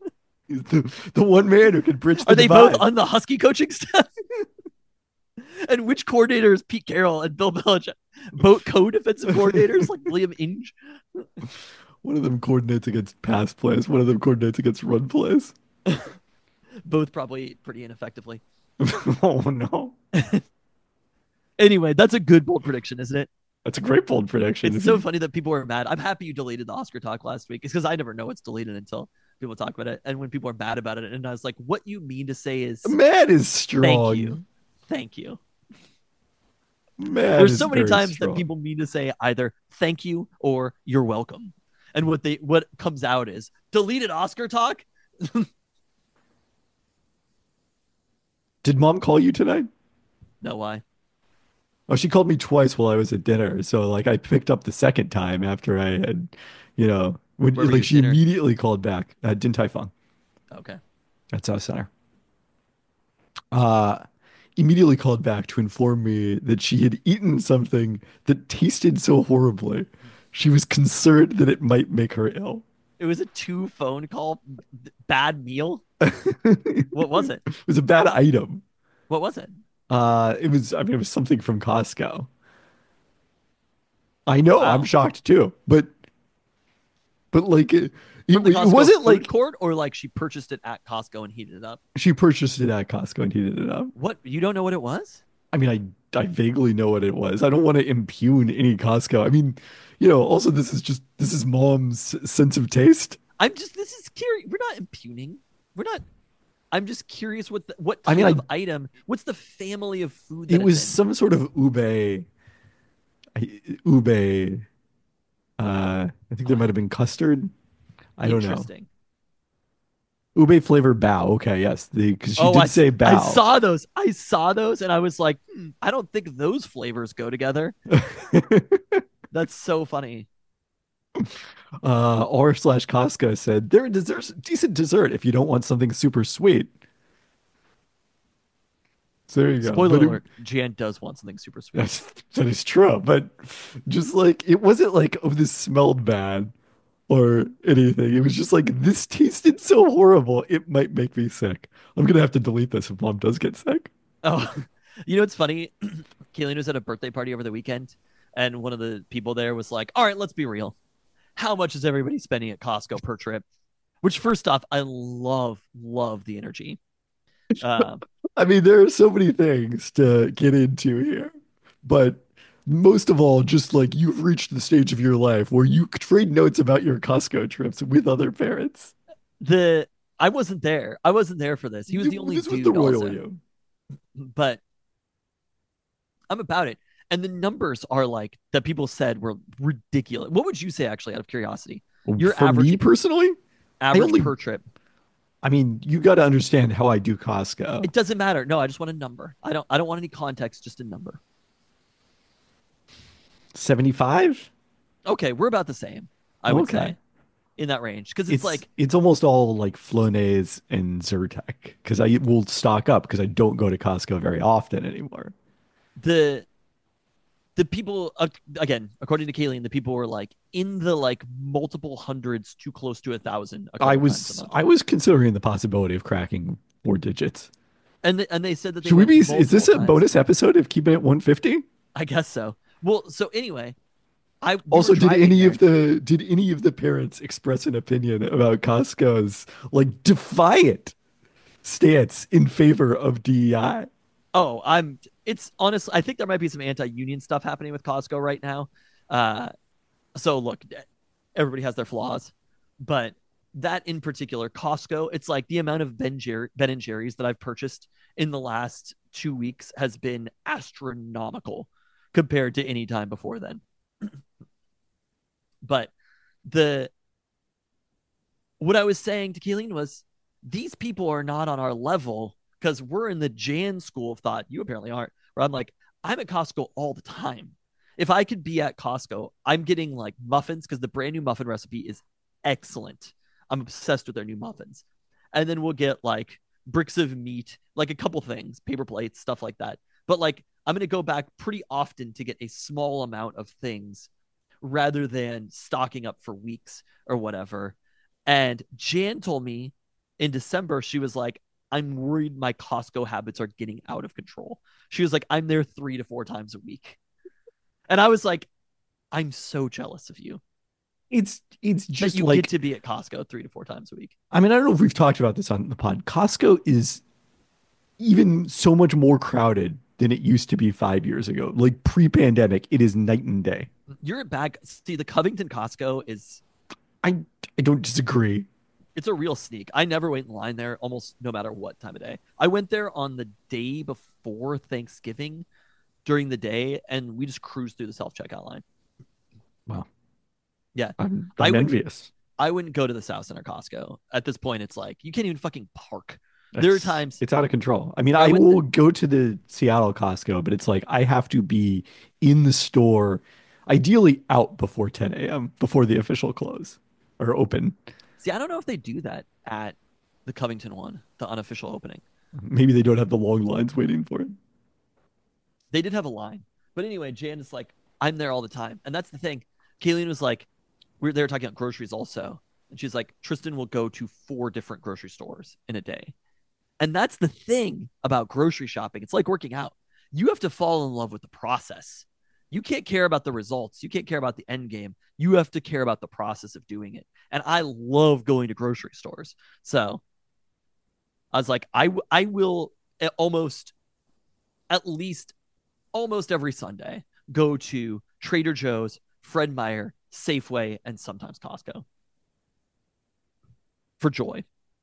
He's the one man who can bridge the Are they both divide. on the Husky coaching staff? And which coordinator is Pete Carroll and Bill Belichick? Both co-defensive coordinators like Liam Inge. One of them coordinates against pass plays. One of them coordinates against run plays. Both probably pretty ineffectively. Oh no, Anyway, that's a good bold prediction, isn't it? that's a great bold prediction. It's so funny that people are mad. I'm happy you deleted the Oscar talk last week. It's because I never know it's deleted until people talk about it. And when people are mad about it, and I was like, what you mean to say is Man is strong. thank you. Thank you. Man There's is so many very times strong. that people mean to say either thank you or you're welcome. And what comes out is deleted Oscar talk. Did mom call you tonight? No, why? Oh, she called me twice while I was at dinner. So like I picked up the second time after I had, when Where were you like at she dinner? immediately called back. Din Tai Fung Okay. at South Center. Uh, immediately called back to inform me that she had eaten something that tasted so horribly. She was concerned that it might make her ill. It was a 2 phone call bad meal. It What was it? was a bad item. What was it? It was something from Costco. I know, I'm Wow. shocked too, but like From the it Costco wasn't food like court, or like she purchased it at Costco and heated it up? she purchased it at Costco and heated it up. What? You don't know what it was? I mean, I vaguely know what it was. I don't want to impugn any Costco. I mean, also this is mom's sense of taste. This is curious. We're not impugning. We're not. I'm just curious what I type mean, of item. What's the family of food that it was it's in? some sort of ube. I think there might have been custard. I don't know. Interesting. Ube flavored bao. Okay, yes, because she Oh, did say I bao. saw those. I saw those, and I was like, I don't think those flavors go together. That's so funny. R/slash Costco said their dessert's decent dessert if you don't want something super sweet. So there you go. Spoiler But alert: Jan does want something super sweet. that is true. But just like it wasn't like, oh, this smelled bad or anything. It was just like this tasted so horrible, it might make me sick. I'm gonna have to delete this if mom does get sick. Oh, you know what's funny? Kayleen was at a birthday party over the weekend, and one of the people there was like, "All right, let's be real. How much is everybody spending at Costco per trip?" Which, first off, I love the energy. Uh, I mean, there are so many things to get into here, but most of all, just like you've reached the stage of your life where you trade notes about your Costco trips with other parents. the I wasn't there. I wasn't there for this. He was the only This was the dude, royal also. you. But I'm about it. And the numbers are like that people said were ridiculous. What would you say, actually, out of curiosity? Your For average me personally, average per trip. I mean, you got to understand how I do Costco. It doesn't matter. No, I just want a number. I don't want any context, just a number. 75? Okay, we're about the same, I would Okay. say, in that range. Because it's like It's almost all like Flonase and Zyrtec because I will stock up because I don't go to Costco very often anymore. the people again, according to Kayleen, the people were like in the like multiple hundreds to close to 1,000. I was considering the possibility of cracking 4 digits. And they said that they Should we went be? Is this multiple a times. bonus episode of keeping it 150? I guess so. Well, so anyway, we Also, were driving there. did any of the parents express an opinion about Costco's like defiant stance in favor of DEI? Oh, it's honestly, I think there might be some anti-union stuff happening with Costco right now. So look, everybody has their flaws, but that in particular, Costco, it's like the amount of Ben and Jerry's that I've purchased in the last 2 weeks has been astronomical compared to any time before then. But what I was saying to Keeleen was these people are not on our level because we're in the Jan school of thought. You apparently aren't. Where I'm like, I'm at Costco all the time. If I could be at Costco, I'm getting like muffins because the brand new muffin recipe is excellent. I'm obsessed with their new muffins. And then we'll get like bricks of meat, like a couple things, paper plates, stuff like that. But like, I'm going to go back pretty often to get a small amount of things rather than stocking up for weeks or whatever. And Jan told me in December, she was like, I'm worried my Costco habits are getting out of control. She was like, I'm there 3 to 4 times a week. And I was like, I'm so jealous of you It's that just you get like, to be at Costco 3 to 4 times a week. I mean, I don't know if we've talked about this on the pod. Costco is even so much more crowded than it used to be 5 years ago. Like pre-pandemic, it is night and day. You're at back. See, the Covington Costco is I I don't disagree. it's a real sneak. I never wait in line there almost no matter what time of day. I went there on the day before Thanksgiving during the day and we just cruised through the self-checkout line. Wow, Yeah. I I'm wouldn't envious. I wouldn't go to the South Center Costco. At this point it's like you can't even fucking park. There are times It's out of control. I mean, where I I went will go to the Seattle Costco, but it's like I have to be in the store, ideally out before 10 a.m., before the official close or open. See, I don't know if they do that at the Covington one, the unofficial opening. Maybe they don't have the long lines waiting for it. They did have a line. But anyway, Jan is like, I'm there all the time. And that's the thing. Kayleen was like, they were talking about groceries also. And she's like, Tristan will go to 4 different grocery stores in a day. And that's the thing about grocery shopping. It's like working out. You have to fall in love with the process. You can't care about the results. You can't care about the end game. You have to care about the process of doing it. And I love going to grocery stores. So I was like, I will almost at least almost every Sunday go to Trader Joe's, Fred Meyer, Safeway, and sometimes Costco for joy.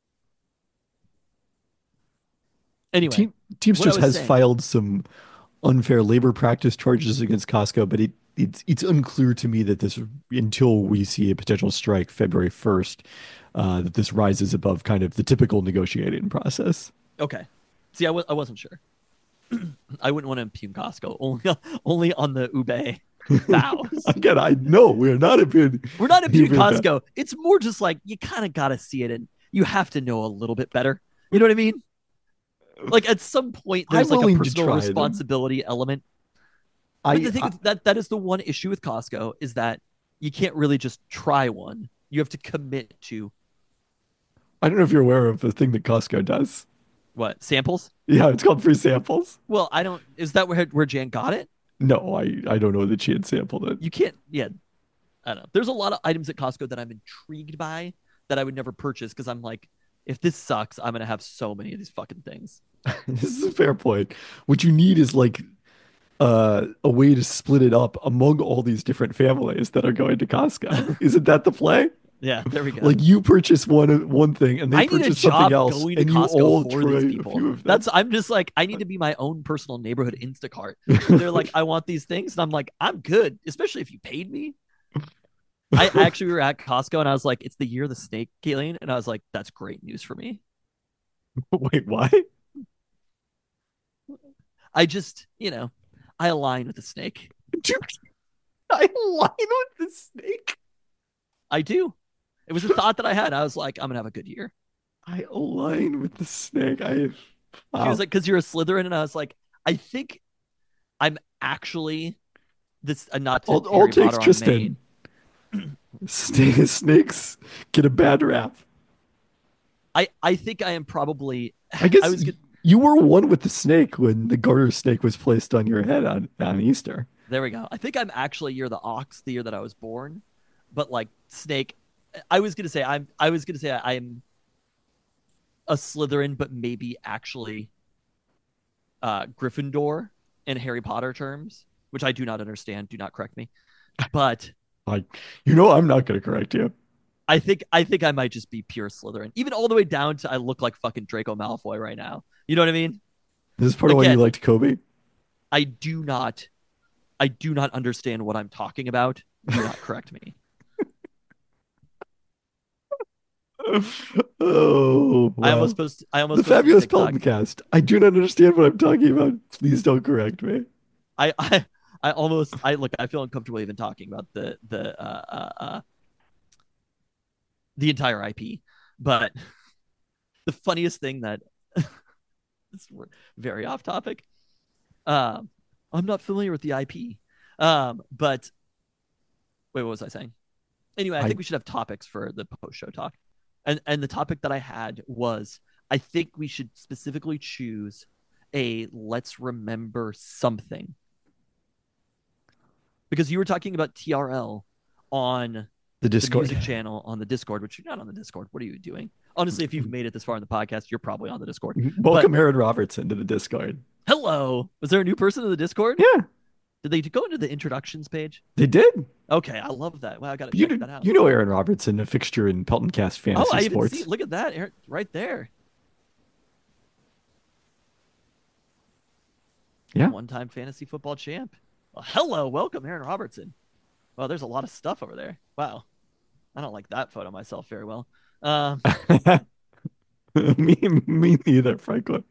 Anyway, Teamsters has saying, filed some unfair labor practice charges against Costco, but it's unclear to me that this, until we see a potential strike February 1st, that this rises above kind of the typical negotiating process. okay. See, I wasn't sure. I wouldn't want to impugn Costco only on the Ube vows. Again, I know we're not impugning. We're not impugning Costco. It's more just like you kind of got to see it and you have to know a little bit better. You know what I mean? Like at some point, there's like a personal responsibility element. But the thing that is the one issue with Costco is that you can't really just try one. You have to commit to. I don't know if you're aware of the thing that Costco does. What, samples? Yeah, it's called free samples. Well, I don't. Is that where Jan got it? No, I don't know that she had sampled it. You can't. Yeah, I don't know. There's a lot of items at Costco that I'm intrigued by that I would never purchase because I'm like, if this sucks, I'm gonna have so many of these fucking things. This is a fair point. What you need is like a way to split it up among all these different families that are going to Costco. Isn't that the play? Yeah, there we go. Like you purchase one thing and they purchase something else, going and to you Costco all for try these a people. few of them. That's I'm just like I need to be my own personal neighborhood Instacart. They're like, I want these things, and I'm like, I'm good, especially if you paid me. I actually we were at Costco, and I was like, it's the year of the snake, Kayleen, and I was like, that's great news for me. Wait, why? I just, I align with the snake. I align with the snake. I do. It was a thought that I had. I was like, I'm gonna have a good year. I align with the snake. She was like, because you're a Slytherin, and I was like, I think I'm actually this. Not to all takes Tristan. Snakes get a bad rap. I think I am probably. I guess you were one with the snake when the garter snake was placed on your head on Easter. There we go. I think I'm actually you're the ox the year that I was born, but like snake. I was gonna say I'm a Slytherin, but maybe actually Gryffindor in Harry Potter terms, which I do not understand. Do not correct me. But I'm not going to correct you. I think I might just be pure Slytherin, even all the way down to I look like fucking Draco Malfoy right now. You know what I mean? This is part of why you liked Kobe. I do not understand what I'm talking about. Do not correct me. Oh, wow. I almost the fabulous Pelton cast. I do not understand what I'm talking about. Please don't correct me. I feel uncomfortable even talking about the entire IP. But the funniest thing that it's very off topic. I'm not familiar with the IP. But wait, what was I saying? Anyway, I think we should have topics for the post show talk. And the topic that I had was I think we should specifically choose a let's remember something. Because you were talking about TRL on The the Discord. music channel on the Discord, which you're not on the Discord. What are you doing? Honestly, if you've made it this far in the podcast, you're probably on the Discord. Welcome Aaron Robertson to the Discord. Hello. Was there a new person in the Discord? Yeah, Did they go into the introductions page? they did. Okay, I love that. Wow, I got to You check know, that out. you know Aaron Robertson, a fixture in Pelton Cast fantasy I even sports. see. Look at that, Aaron, right there. Yeah. One-time fantasy football champ. Well, hello, welcome, Aaron Robertson. Well, there's a lot of stuff over there. Wow, I don't like that photo myself very well. me neither, Franklin.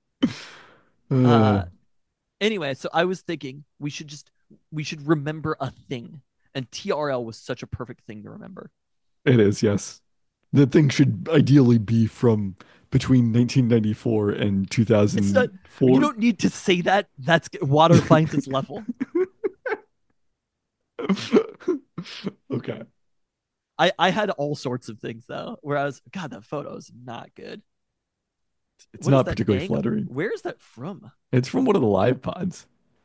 Uh, anyway, so I was thinking we should remember a thing, and TRL was such a perfect thing to remember. It is, yes. The thing should ideally be from between 1994 and It's not. 2004. You don't need to say that. That's water finds its level. Okay. I had all sorts of things though, where I was, God, that photo is not good. It's What is not that particularly dang- flattering. Where is that from? It's from one of the live pods.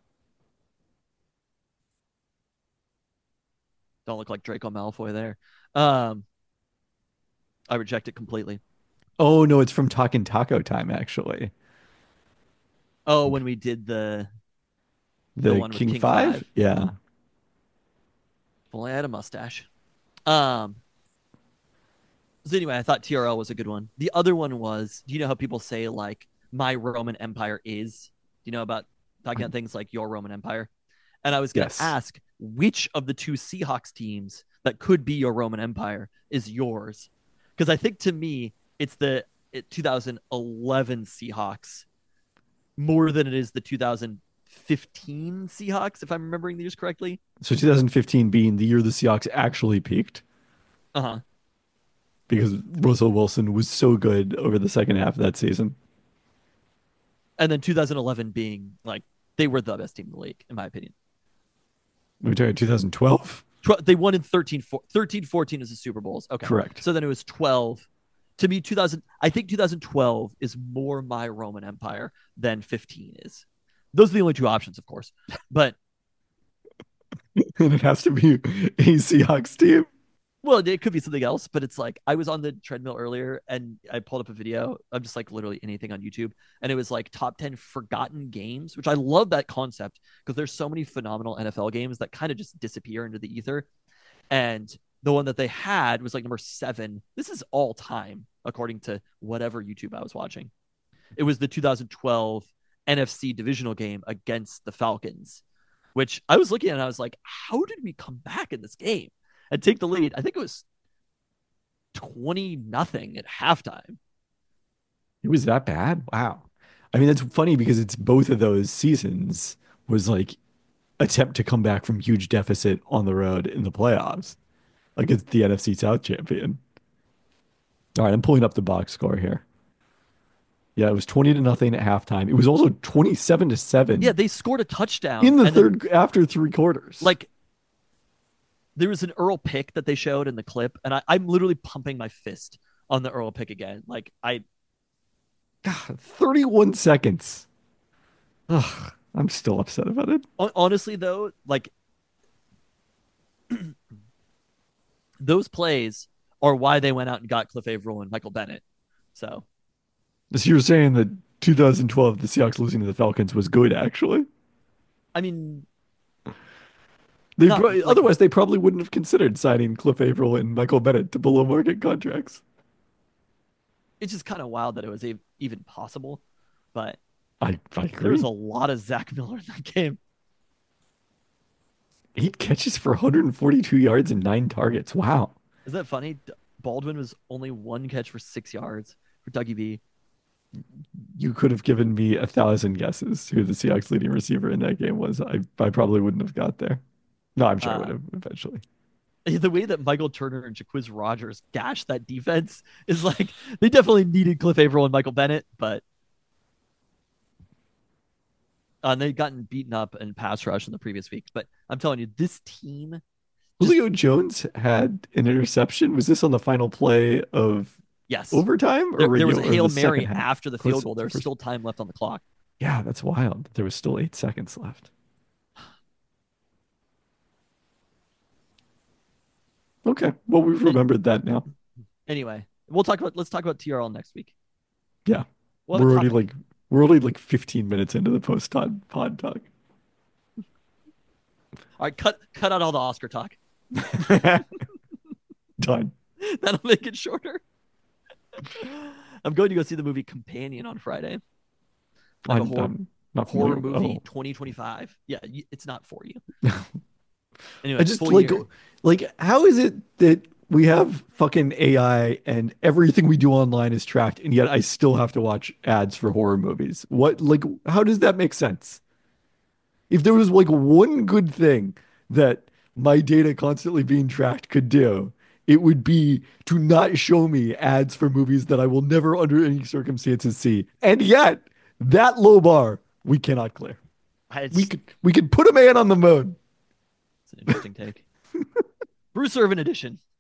Don't look like Draco Malfoy there. I reject it completely. Oh no, it's from Talkin' Taco Time actually. Oh, when we did the The one with King, King 5? Five. Yeah. Well, I had a mustache. So anyway, I thought TRL was a good one. The other one was, do you know how people say like my Roman Empire is? Do you know about talking about things like your Roman Empire? And I was going to Yes. ask which of the two Seahawks teams that could be your Roman Empire is yours? Because I think to me, it's the 2011 Seahawks more than it is the 2015 Seahawks, if I'm remembering the years correctly. So 2015 being the year the Seahawks actually peaked Uh-huh. because Russell Wilson was so good over the second half of that season. And then 2011 being like they were the best team in the league, in my opinion. We're talking 2012? They won in 13-14 is the Super Bowls. Okay. Correct. So then it was 12. To me, 2000, I think 2012 is more my Roman Empire than 15 is. Those are the only two options, of course. But And it has to be a Seahawks team. well, it could be something else, but it's like I was on the treadmill earlier and I pulled up a video. I'm just like literally anything on YouTube. And it was like top 10 forgotten games, which I love that concept because there's so many phenomenal NFL games that kind of just disappear into the ether. And the one that they had was like number 7. This is all time, according to whatever YouTube I was watching. It was the 2012 NFC divisional game against the Falcons, which I was looking at and I was like, how did we come back in this game and take the lead? I think it was 20-0 at halftime. It was that bad? Wow. I mean, that's funny because it's both of those seasons was like attempt to come back from huge deficit on the road in the playoffs against the NFC South champion. All right, I'm pulling up the box score here. Yeah, it was 20-0 at halftime. It was also 27-7 Yeah, they scored a touchdown in the and then, third after 3 quarters. like, there was an Earl pick that they showed in the clip, and I'm literally pumping my fist on the Earl pick again. Like, God, 31 seconds. Ugh, I'm still upset about it. honestly though, like those plays are why they went out and got Cliff Averill and Michael Bennett. So So you're saying that 2012, the Seahawks losing to the Falcons was good, actually? I mean, They Not like- otherwise, they probably wouldn't have considered signing Cliff Averill and Michael Bennett to below market contracts. it's just kind of wild that it was even possible. But I there agree. was a lot of Zach Miller in that game. 8 catches for 142 yards and 9 targets. Wow. Is that funny? Baldwin was only 1 catch for 6 yards for Dougie B. You could have given me 1,000 guesses who the Seahawks leading receiver in that game was. I probably wouldn't have got there. No, I'm sure I would have eventually. The way that Michael Turner and Jaquiz Rogers gashed that defense is like they definitely needed Cliff Averill and Michael Bennett, but they'd gotten beaten up in pass rush in the previous week. But I'm telling you, this team Julio Jones had an interception. Was this on the final play of Yes. overtime There was a or Hail the second Mary half? after the field goal. There's still time left on the clock. Yeah, that's wild. There was still 8 seconds left. Okay, well, we've remembered that now. Anyway, let's talk about TRL next week. Yeah, We'll have a topic. we're already like 15 minutes into the post pod talk. All right, cut out all the Oscar talk. Done. That'll make it shorter. I'm going to go see the movie Companion on Friday. Like not horror familiar. movie Oh. 2025. Yeah, it's not for you. Anyway, I just full like year. how is it that we have fucking AI and everything we do online is tracked, and yet I still have to watch ads for horror movies? What, like, how does that make sense? If there was like one good thing that my data constantly being tracked could do, it would be to not show me ads for movies that I will never under any circumstances see. And yet, that low bar we cannot clear. We could put a man on the moon. It's an interesting take. Bruce Irvin edition.